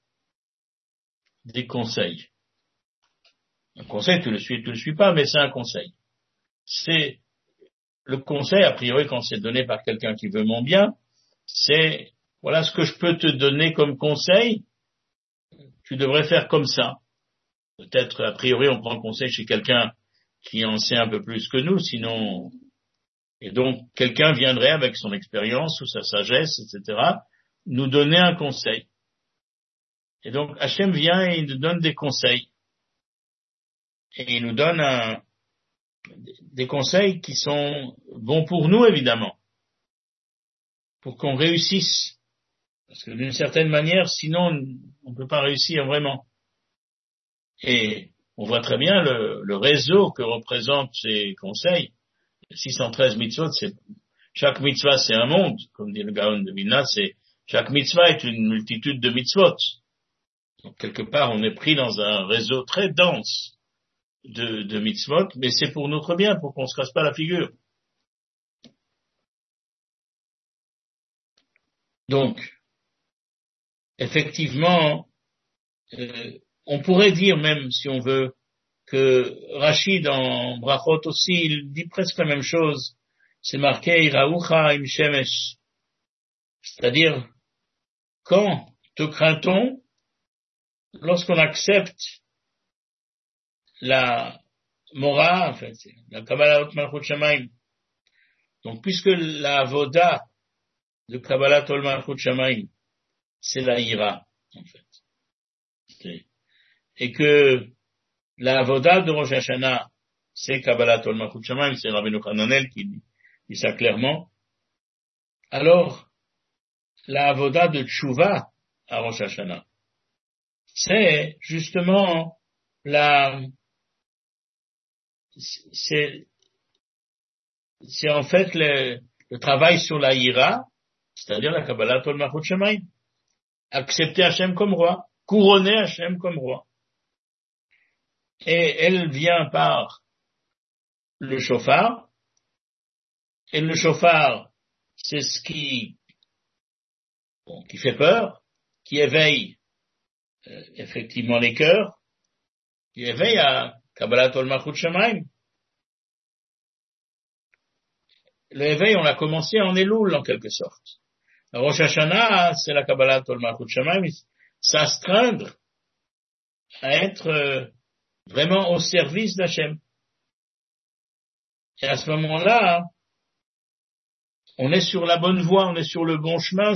des conseils. Un conseil, tu le suis pas, mais c'est un conseil. C'est le conseil, a priori, quand c'est donné par quelqu'un qui veut mon bien, c'est, voilà ce que je peux te donner comme conseil, tu devrais faire comme ça. Peut-être, a priori, on prend conseil chez quelqu'un qui en sait un peu plus que nous, sinon, et donc, quelqu'un viendrait avec son expérience ou sa sagesse, etc., nous donner un conseil. Et donc, Hachem vient et il nous donne des conseils. Et il nous donne des conseils qui sont bons pour nous, évidemment, pour qu'on réussisse. Parce que d'une certaine manière, sinon, on ne peut pas réussir vraiment. Et on voit très bien le réseau que représentent ces conseils. 613 mitzvot, chaque mitzvah c'est un monde, comme dit le Gaon de Vilna, chaque mitzvah est une multitude de mitzvot. Donc quelque part, on est pris dans un réseau très dense de mitzvot, mais c'est pour notre bien, pour qu'on se casse pas la figure. Donc, effectivement, on pourrait dire même, si on veut, que Rachid en Brachot aussi, il dit presque la même chose. C'est marqué Iraoucha im shemesh. C'est-à-dire, quand te craint-on, lorsqu'on accepte la Mora, en fait, la Kabbalat Ol Malchut Shamayim. Donc, puisque la Avoda de Kabbalat Ol Malchut Shamayim, c'est la Ira, en fait. Et que la Avoda de Rosh Hashanah, c'est Kabbalat Ol Malchut Shamayim, c'est Rabbeinu Hananel qui dit ça clairement. Alors, la Avoda de Tshuva à Rosh Hashanah, c'est justement c'est en fait le travail sur la Ira, c'est-à-dire la Kabbalat Ol Malchut Shamayim. Accepter Hachem comme roi, couronner Hachem comme roi. Et elle vient par le shofar, et le shofar, c'est ce qui fait peur, qui éveille effectivement les cœurs, qui éveille à Kabbalat Ol Malchut Shamayim. L'éveil, on l'a commencé en Elul, en quelque sorte. La Rosh Hashanah, c'est la Kabbalat Ol Malchut Shamayim, s'astreindre à être vraiment au service d'Hachem. Et à ce moment-là, on est sur la bonne voie, on est sur le bon chemin,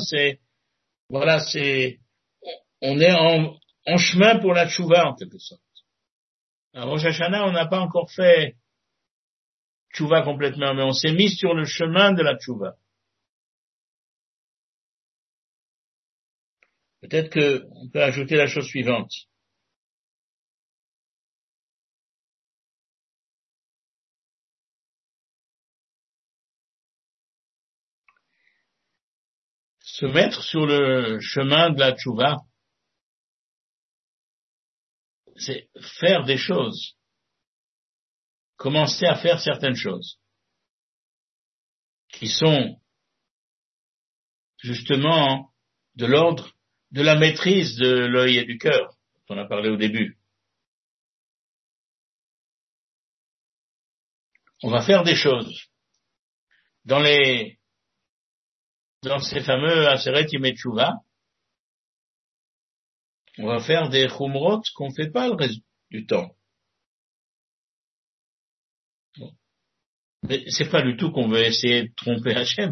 on est en chemin pour la tchouva, en quelque sorte. À Rosh Hashanah, on n'a pas encore fait tchouva complètement, mais on s'est mis sur le chemin de la tchouva. Peut-être qu'on peut ajouter la chose suivante. Se mettre sur le chemin de la tchouva, c'est faire des choses. Commencer à faire certaines choses qui sont justement de l'ordre de la maîtrise de l'œil et du cœur, dont on a parlé au début. On va faire des choses. Dans ces fameux Aseret Yemei Teshuvah, on va faire des chumrot qu'on fait pas le reste du temps. Bon. Mais c'est pas du tout qu'on veut essayer de tromper Hachem.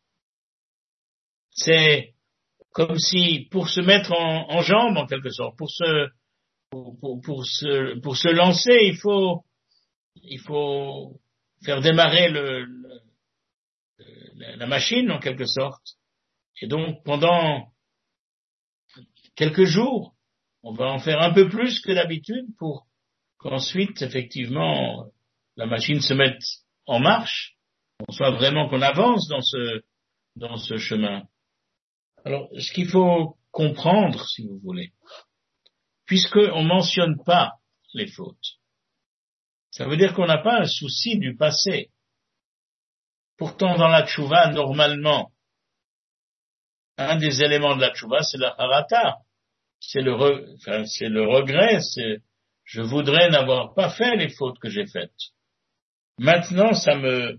C'est comme si, pour se mettre en jambe, en quelque sorte, pour se lancer, il faut il faut faire démarrer la machine en quelque sorte. Et donc pendant quelques jours, on va en faire un peu plus que d'habitude pour qu'ensuite, effectivement, la machine se mette en marche, qu'on avance dans ce chemin. Alors, ce qu'il faut comprendre, si vous voulez, puisqu'on mentionne pas les fautes, ça veut dire qu'on n'a pas un souci du passé. Pourtant, dans la tchouva, normalement, un des éléments de la tchouva, c'est la harata. C'est le regret, je voudrais n'avoir pas fait les fautes que j'ai faites. Maintenant, ça me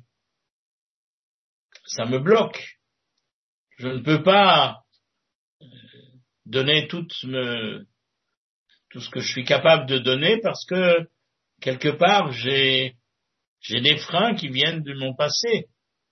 bloque. Je ne peux pas donner tout ce que je suis capable de donner parce que quelque part j'ai des freins qui viennent de mon passé.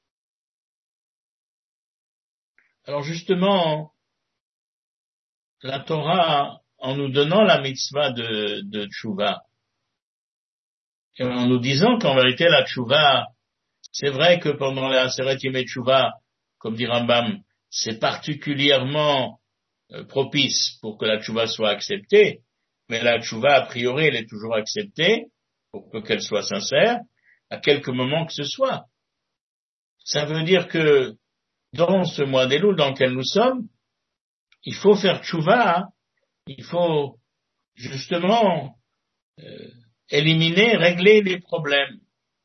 Alors justement, la Torah, en nous donnant la mitzvah de tchouva, et en nous disant qu'en vérité la tchouva, c'est vrai que pendant la Aseret Yemei Tchouva, comme dit Rambam, c'est particulièrement propice pour que la tchouva soit acceptée, mais la tchouva, a priori, elle est toujours acceptée, pour peu qu'elle soit sincère, à quelque moment que ce soit. Ça veut dire que dans ce mois d'Elul dans lequel nous sommes, il faut faire tchouva, hein. Il faut justement régler les problèmes.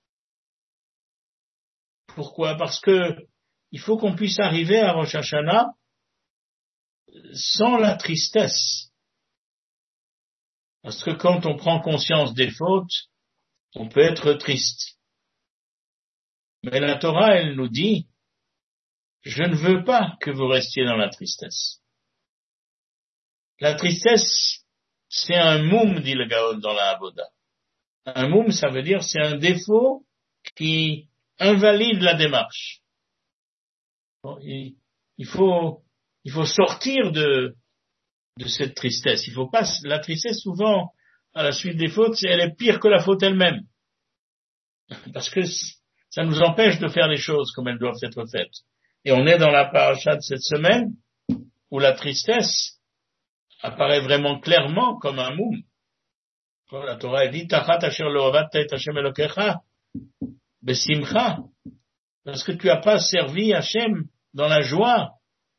Pourquoi? Parce que il faut qu'on puisse arriver à Rosh Hashanah sans la tristesse. Parce que quand on prend conscience des fautes, on peut être triste. Mais la Torah, elle nous dit, je ne veux pas que vous restiez dans la tristesse. La tristesse, c'est un moum, dit le Gaon dans la Avoda. Un moum, ça veut dire, c'est un défaut qui invalide la démarche. Bon, il faut sortir de cette tristesse. Il faut pas, la tristesse, souvent, à la suite des fautes, elle est pire que la faute elle-même. Parce que ça nous empêche de faire les choses comme elles doivent être faites. Et on est dans la paracha de cette semaine où la tristesse apparaît vraiment clairement comme un moum. Quand la Torah dit Tachat asher lo avatta et Hashem Elokecha besimcha, parce que tu n'as pas servi Hashem dans la joie,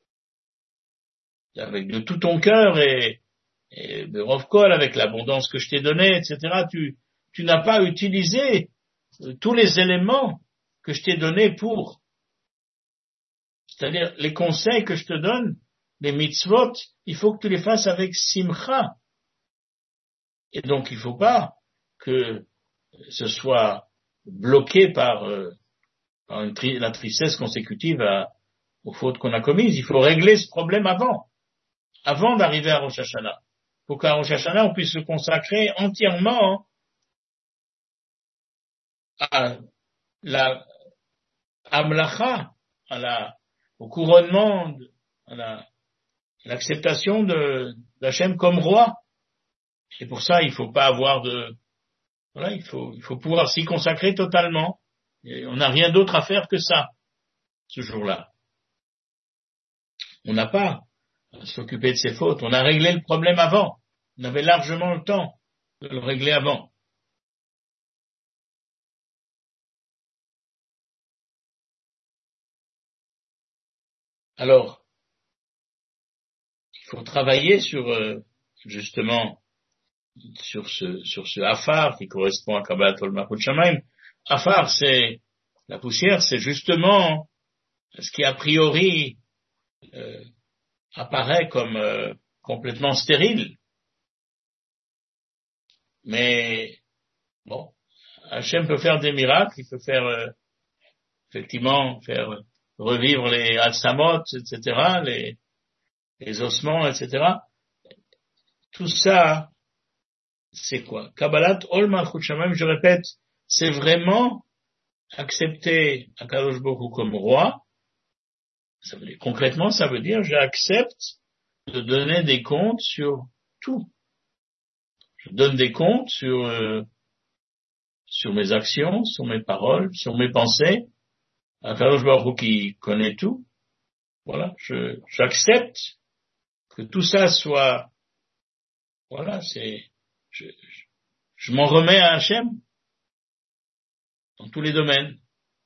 avec de tout ton cœur et de Rovkol, avec l'abondance que je t'ai donnée, etc. Tu n'as pas utilisé tous les éléments que je t'ai donnés pour. C'est-à-dire, les conseils que je te donne, les mitzvot, il faut que tu les fasses avec simcha. Et donc, il ne faut pas que ce soit bloqué par la tristesse consécutive aux fautes qu'on a commises. Il faut régler ce problème avant d'arriver à Rosh Hashanah. Pour qu'à Rosh Hashanah, on puisse se consacrer entièrement à la amlacha, au couronnement, à l'acceptation d'Hachem comme roi. Et pour ça, il faut pas avoir il faut pouvoir s'y consacrer totalement. Et on n'a rien d'autre à faire que ça, ce jour-là. On n'a pas à s'occuper de ses fautes. On a réglé le problème avant. On avait largement le temps de le régler avant. Alors, il faut travailler justement, sur ce afar qui correspond à Kabbalat Ol Malchut Shamayim. Afar, c'est la poussière, c'est justement ce qui a priori apparaît comme complètement stérile. Mais bon, Hachem peut faire des miracles, il peut faire effectivement faire revivre les alsamot, etc., les ossements, etc. Tout ça, c'est quoi? Kabbalat Ol Malchut Shamayim, je répète, c'est vraiment accepter Akadosh Baruch Hu comme roi. Concrètement, ça veut dire j'accepte de donner des comptes sur tout. Je donne des comptes sur sur mes actions, sur mes paroles, sur mes pensées. Akadosh Baruch Hu qui connaît tout. Voilà, j'accepte que tout ça soit, voilà, je m'en remets à Hachem dans tous les domaines.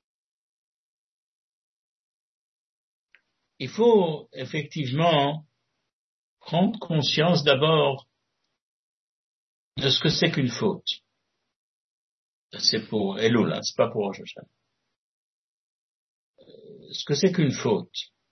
Il faut effectivement prendre conscience d'abord de ce que c'est qu'une faute. C'est pour Elul, là, c'est pas pour Rosh Hashanah. Ce que c'est qu'une faute.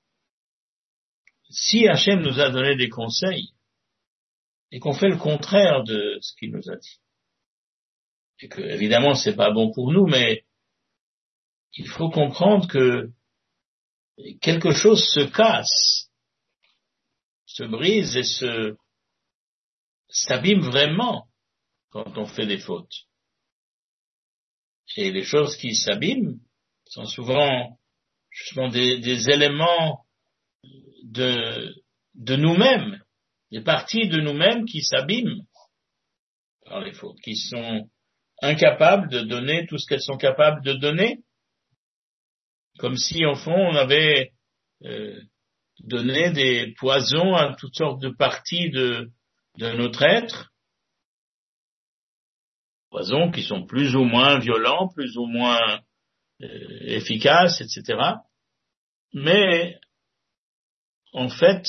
Si Hachem nous a donné des conseils et qu'on fait le contraire de ce qu'il nous a dit, et que évidemment c'est pas bon pour nous, mais il faut comprendre que quelque chose se casse, se brise et s'abîme vraiment quand on fait des fautes. Et les choses qui s'abîment sont souvent justement des éléments de nous-mêmes, des parties de nous-mêmes qui s'abîment par les fautes, qui sont incapables de donner tout ce qu'elles sont capables de donner, comme si au fond on avait donné des poisons à toutes sortes de parties de notre être, poisons qui sont plus ou moins violents, plus ou moins efficaces, etc. Mais en fait,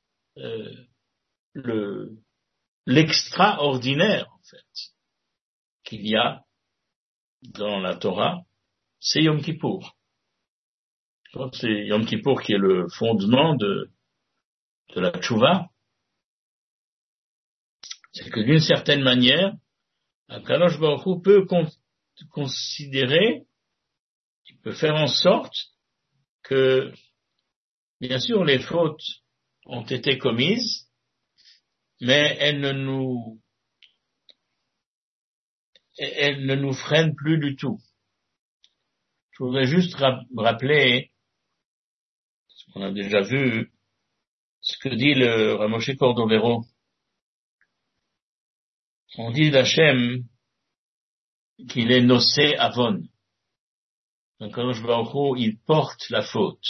l'extraordinaire en fait qu'il y a dans la Torah, c'est Yom Kippour. C'est Yom Kippour qui est le fondement de la Tchouva. C'est que d'une certaine manière, Akadosh Baruch Hu peut considérer, il peut faire en sorte que, bien sûr, les fautes ont été commises, mais elles ne nous freinent plus du tout. Je voudrais juste rappeler ce qu'on a déjà vu, ce que dit le Rav Moshe Cordovero. On dit d'Hachem qu'il est nocé avon. Donc, Kadosh Baruch Hu, il porte la faute.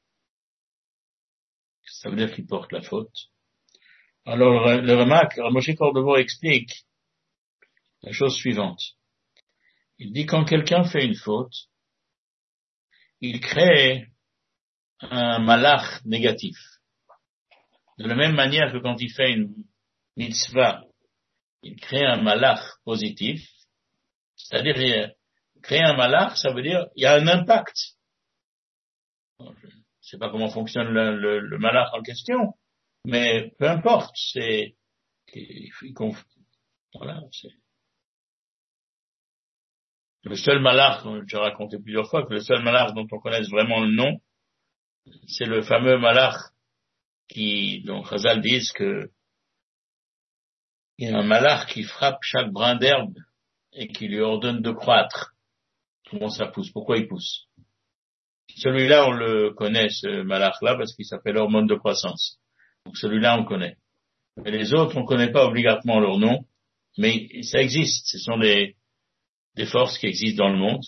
Ça veut dire qu'il porte la faute. Alors, le Rav Moshe Cordovero explique la chose suivante. Il dit quand quelqu'un fait une faute, il crée un malach négatif. De la même manière que quand il fait une mitzvah, il crée un malach positif, c'est-à-dire créer un malach, ça veut dire il y a un impact. Je ne sais pas comment fonctionne le malach en question, mais peu importe, voilà, c'est le seul malach, j'ai raconté plusieurs fois que le seul malach dont on connaisse vraiment le nom, c'est le fameux malach dont Chazal disent que il y a un malach qui frappe chaque brin d'herbe et qui lui ordonne de croître. Comment ça pousse? Pourquoi il pousse? Celui-là, on le connaît, ce malach-là, parce qu'il s'appelle hormone de croissance. Donc celui-là, on connaît. Mais les autres, on connaît pas obligatoirement leur nom, mais ça existe. Ce sont des forces qui existent dans le monde.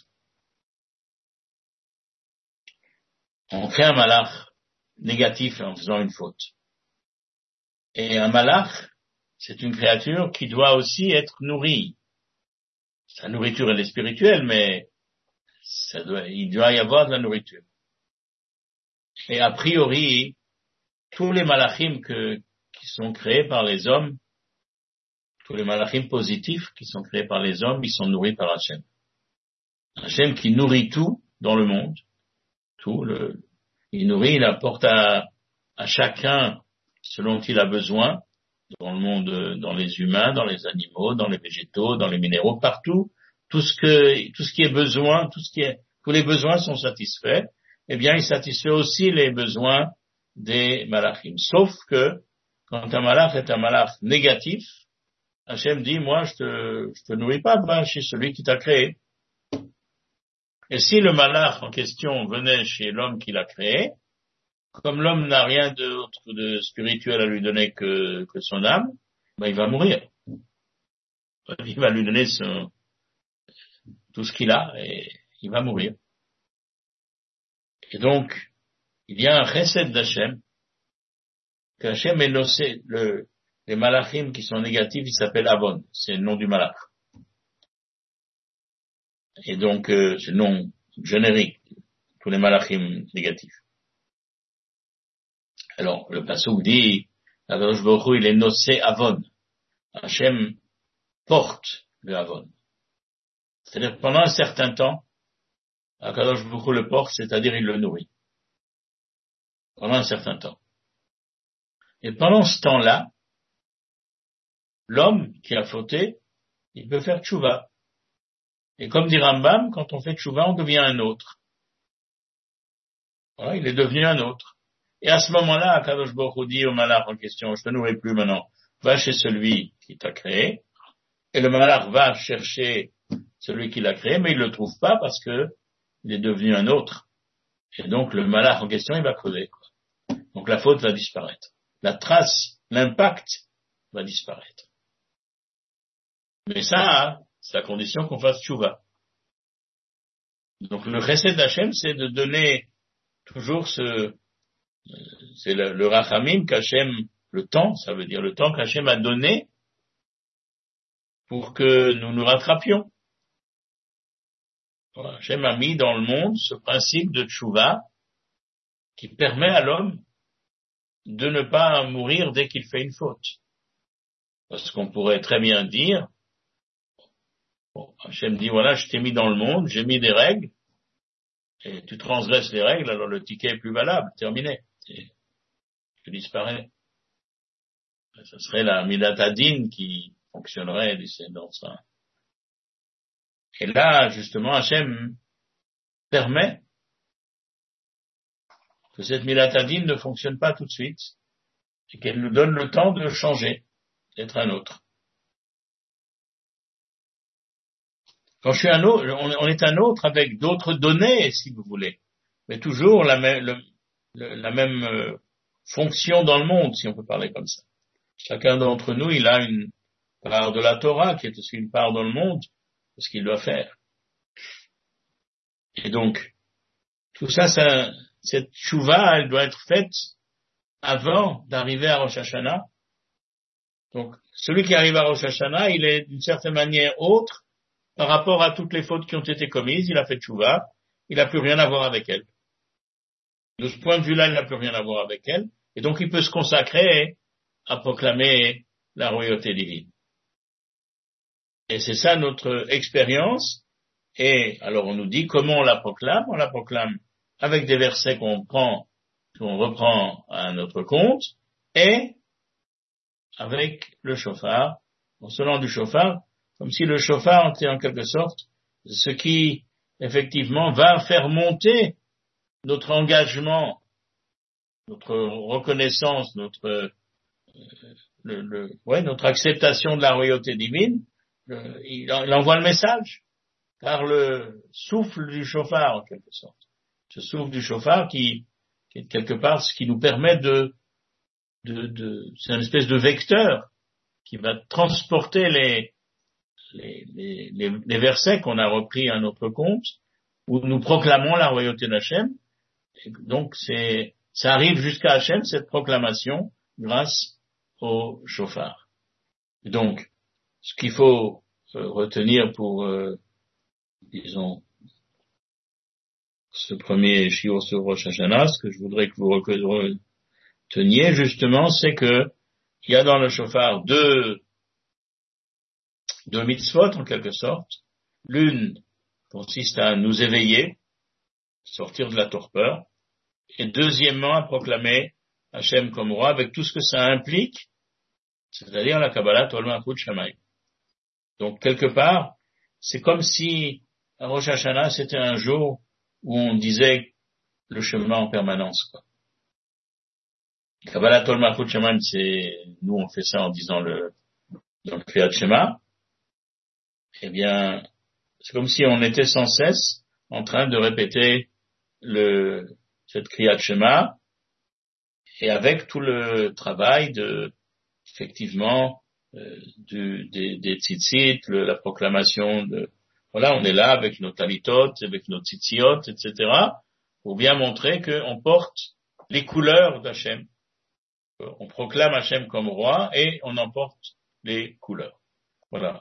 On crée un malach négatif en faisant une faute. Et un malach, c'est une créature qui doit aussi être nourrie. Sa nourriture, elle est spirituelle, mais il doit y avoir de la nourriture. Et a priori, tous les malachim qui sont créés par les hommes, tous les malachim positifs qui sont créés par les hommes, ils sont nourris par Hachem. Hachem qui nourrit tout dans le monde, il nourrit, il apporte à chacun ce dont il a besoin dans le monde, dans les humains, dans les animaux, dans les végétaux, dans les minéraux, partout, tout ce qui est besoin, tous les besoins sont satisfaits, eh bien, il satisfait aussi les besoins des malachim. Sauf que, quand un malach est un malach négatif, Hachem dit, moi, je te nourris pas, chez celui qui t'a créé. Et si le malach en question venait chez l'homme qui l'a créé, comme l'homme n'a rien d'autre de spirituel à lui donner que son âme, il va mourir. Il va lui donner tout ce qu'il a et il va mourir. Et donc, il y a un chesed d'Hachem, que Hachem est nocé, les malachim qui sont négatifs, ils s'appellent Avon, c'est le nom du malach. Et donc, c'est le nom générique, tous les malachim négatifs. Alors, le pasuk dit, Akadosh Baruch Hu, il est nocé Avon. Hachem porte le Avon. C'est-à-dire, pendant un certain temps, Akadosh Baruch Hu le porte, c'est-à-dire il le nourrit. Pendant un certain temps. Et pendant ce temps-là, l'homme qui a fauté, il peut faire tchouva. Et comme dit Rambam, quand on fait tchouva, on devient un autre. Voilà, il est devenu un autre. Et à ce moment-là, Akadosh Baruch Hu dit au malach en question, je te nourris plus maintenant, va chez celui qui t'a créé. Et le malach va chercher celui qui l'a créé, mais il le trouve pas parce que il est devenu un autre. Et donc le malach en question, il va crever. Donc la faute va disparaître. La trace, l'impact va disparaître. Mais ça, c'est la condition qu'on fasse tchouva. Donc le chesed d'Hachem, c'est de donner toujours c'est le rachamim qu'Hachem, le temps, ça veut dire le temps qu'Hachem a donné pour que nous nous rattrapions. Voilà, Hachem a mis dans le monde ce principe de tchouva qui permet à l'homme de ne pas mourir dès qu'il fait une faute. Parce qu'on pourrait très bien dire, bon, Hachem dit, voilà, je t'ai mis dans le monde, j'ai mis des règles, et tu transgresses les règles, alors le ticket est plus valable, terminé. Et tu disparais. Ce serait la Midat Hadin qui fonctionnerait dans ça. Et là, justement, Hachem permet que cette Midat Hadin ne fonctionne pas tout de suite, et qu'elle nous donne le temps de changer, d'être un autre. Quand je suis un autre, on est un autre avec d'autres données, si vous voulez, mais toujours la même fonction dans le monde, si on peut parler comme ça. Chacun d'entre nous, il a une part de la Torah qui est aussi une part dans le monde, de ce qu'il doit faire. Et donc, tout ça, cette tchouva, elle doit être faite avant d'arriver à Rosh Hashanah. Donc, celui qui arrive à Rosh Hashanah, il est d'une certaine manière autre par rapport à toutes les fautes qui ont été commises. Il a fait tchouva, il n'a plus rien à voir avec elle. De ce point de vue-là, il n'a plus rien à voir avec elle. Et donc, il peut se consacrer à proclamer la royauté divine. Et c'est ça notre expérience. Et alors, on nous dit comment on la proclame. On la proclame avec des versets qu'on reprend à notre compte, et avec le shofar, en sonnant du shofar, comme si le shofar était en quelque sorte ce qui, effectivement, va faire monter notre engagement, notre reconnaissance, notre acceptation de la royauté divine. Il envoie le message par le souffle du shofar, en quelque sorte. Ce souffle du shofar qui est quelque part ce qui nous permet c'est une espèce de vecteur qui va transporter les versets qu'on a repris à notre compte, où nous proclamons la royauté d'Hachem. Et donc ça arrive jusqu'à Hachem, cette proclamation, grâce au shofar. Et donc, ce qu'il faut retenir pour, disons, ce premier shiur sur Rosh Hashanah, ce que je voudrais que vous reteniez, justement, c'est que il y a dans le shofar deux mitzvot, en quelque sorte. L'une consiste à nous éveiller, sortir de la torpeur, et deuxièmement, à proclamer Hachem comme roi, avec tout ce que ça implique, c'est-à-dire la Kabbalat Ol Malchut Shamayim. Donc, quelque part, c'est comme si Rosh Hashanah, c'était un jour où on disait le chemin en permanence, quoi. Kabbalat Ol Malchut Shamayim, nous on fait ça en disant dans le Kriyat Shema. Eh bien, c'est comme si on était sans cesse en train de répéter cette Kriyat Shema, et avec tout le travail effectivement, des tzitzit, la proclamation voilà, on est là avec nos talitot, avec nos tzitziot, etc., pour bien montrer qu'on porte les couleurs d'Hachem. On proclame Hachem comme roi et on en porte les couleurs. Voilà.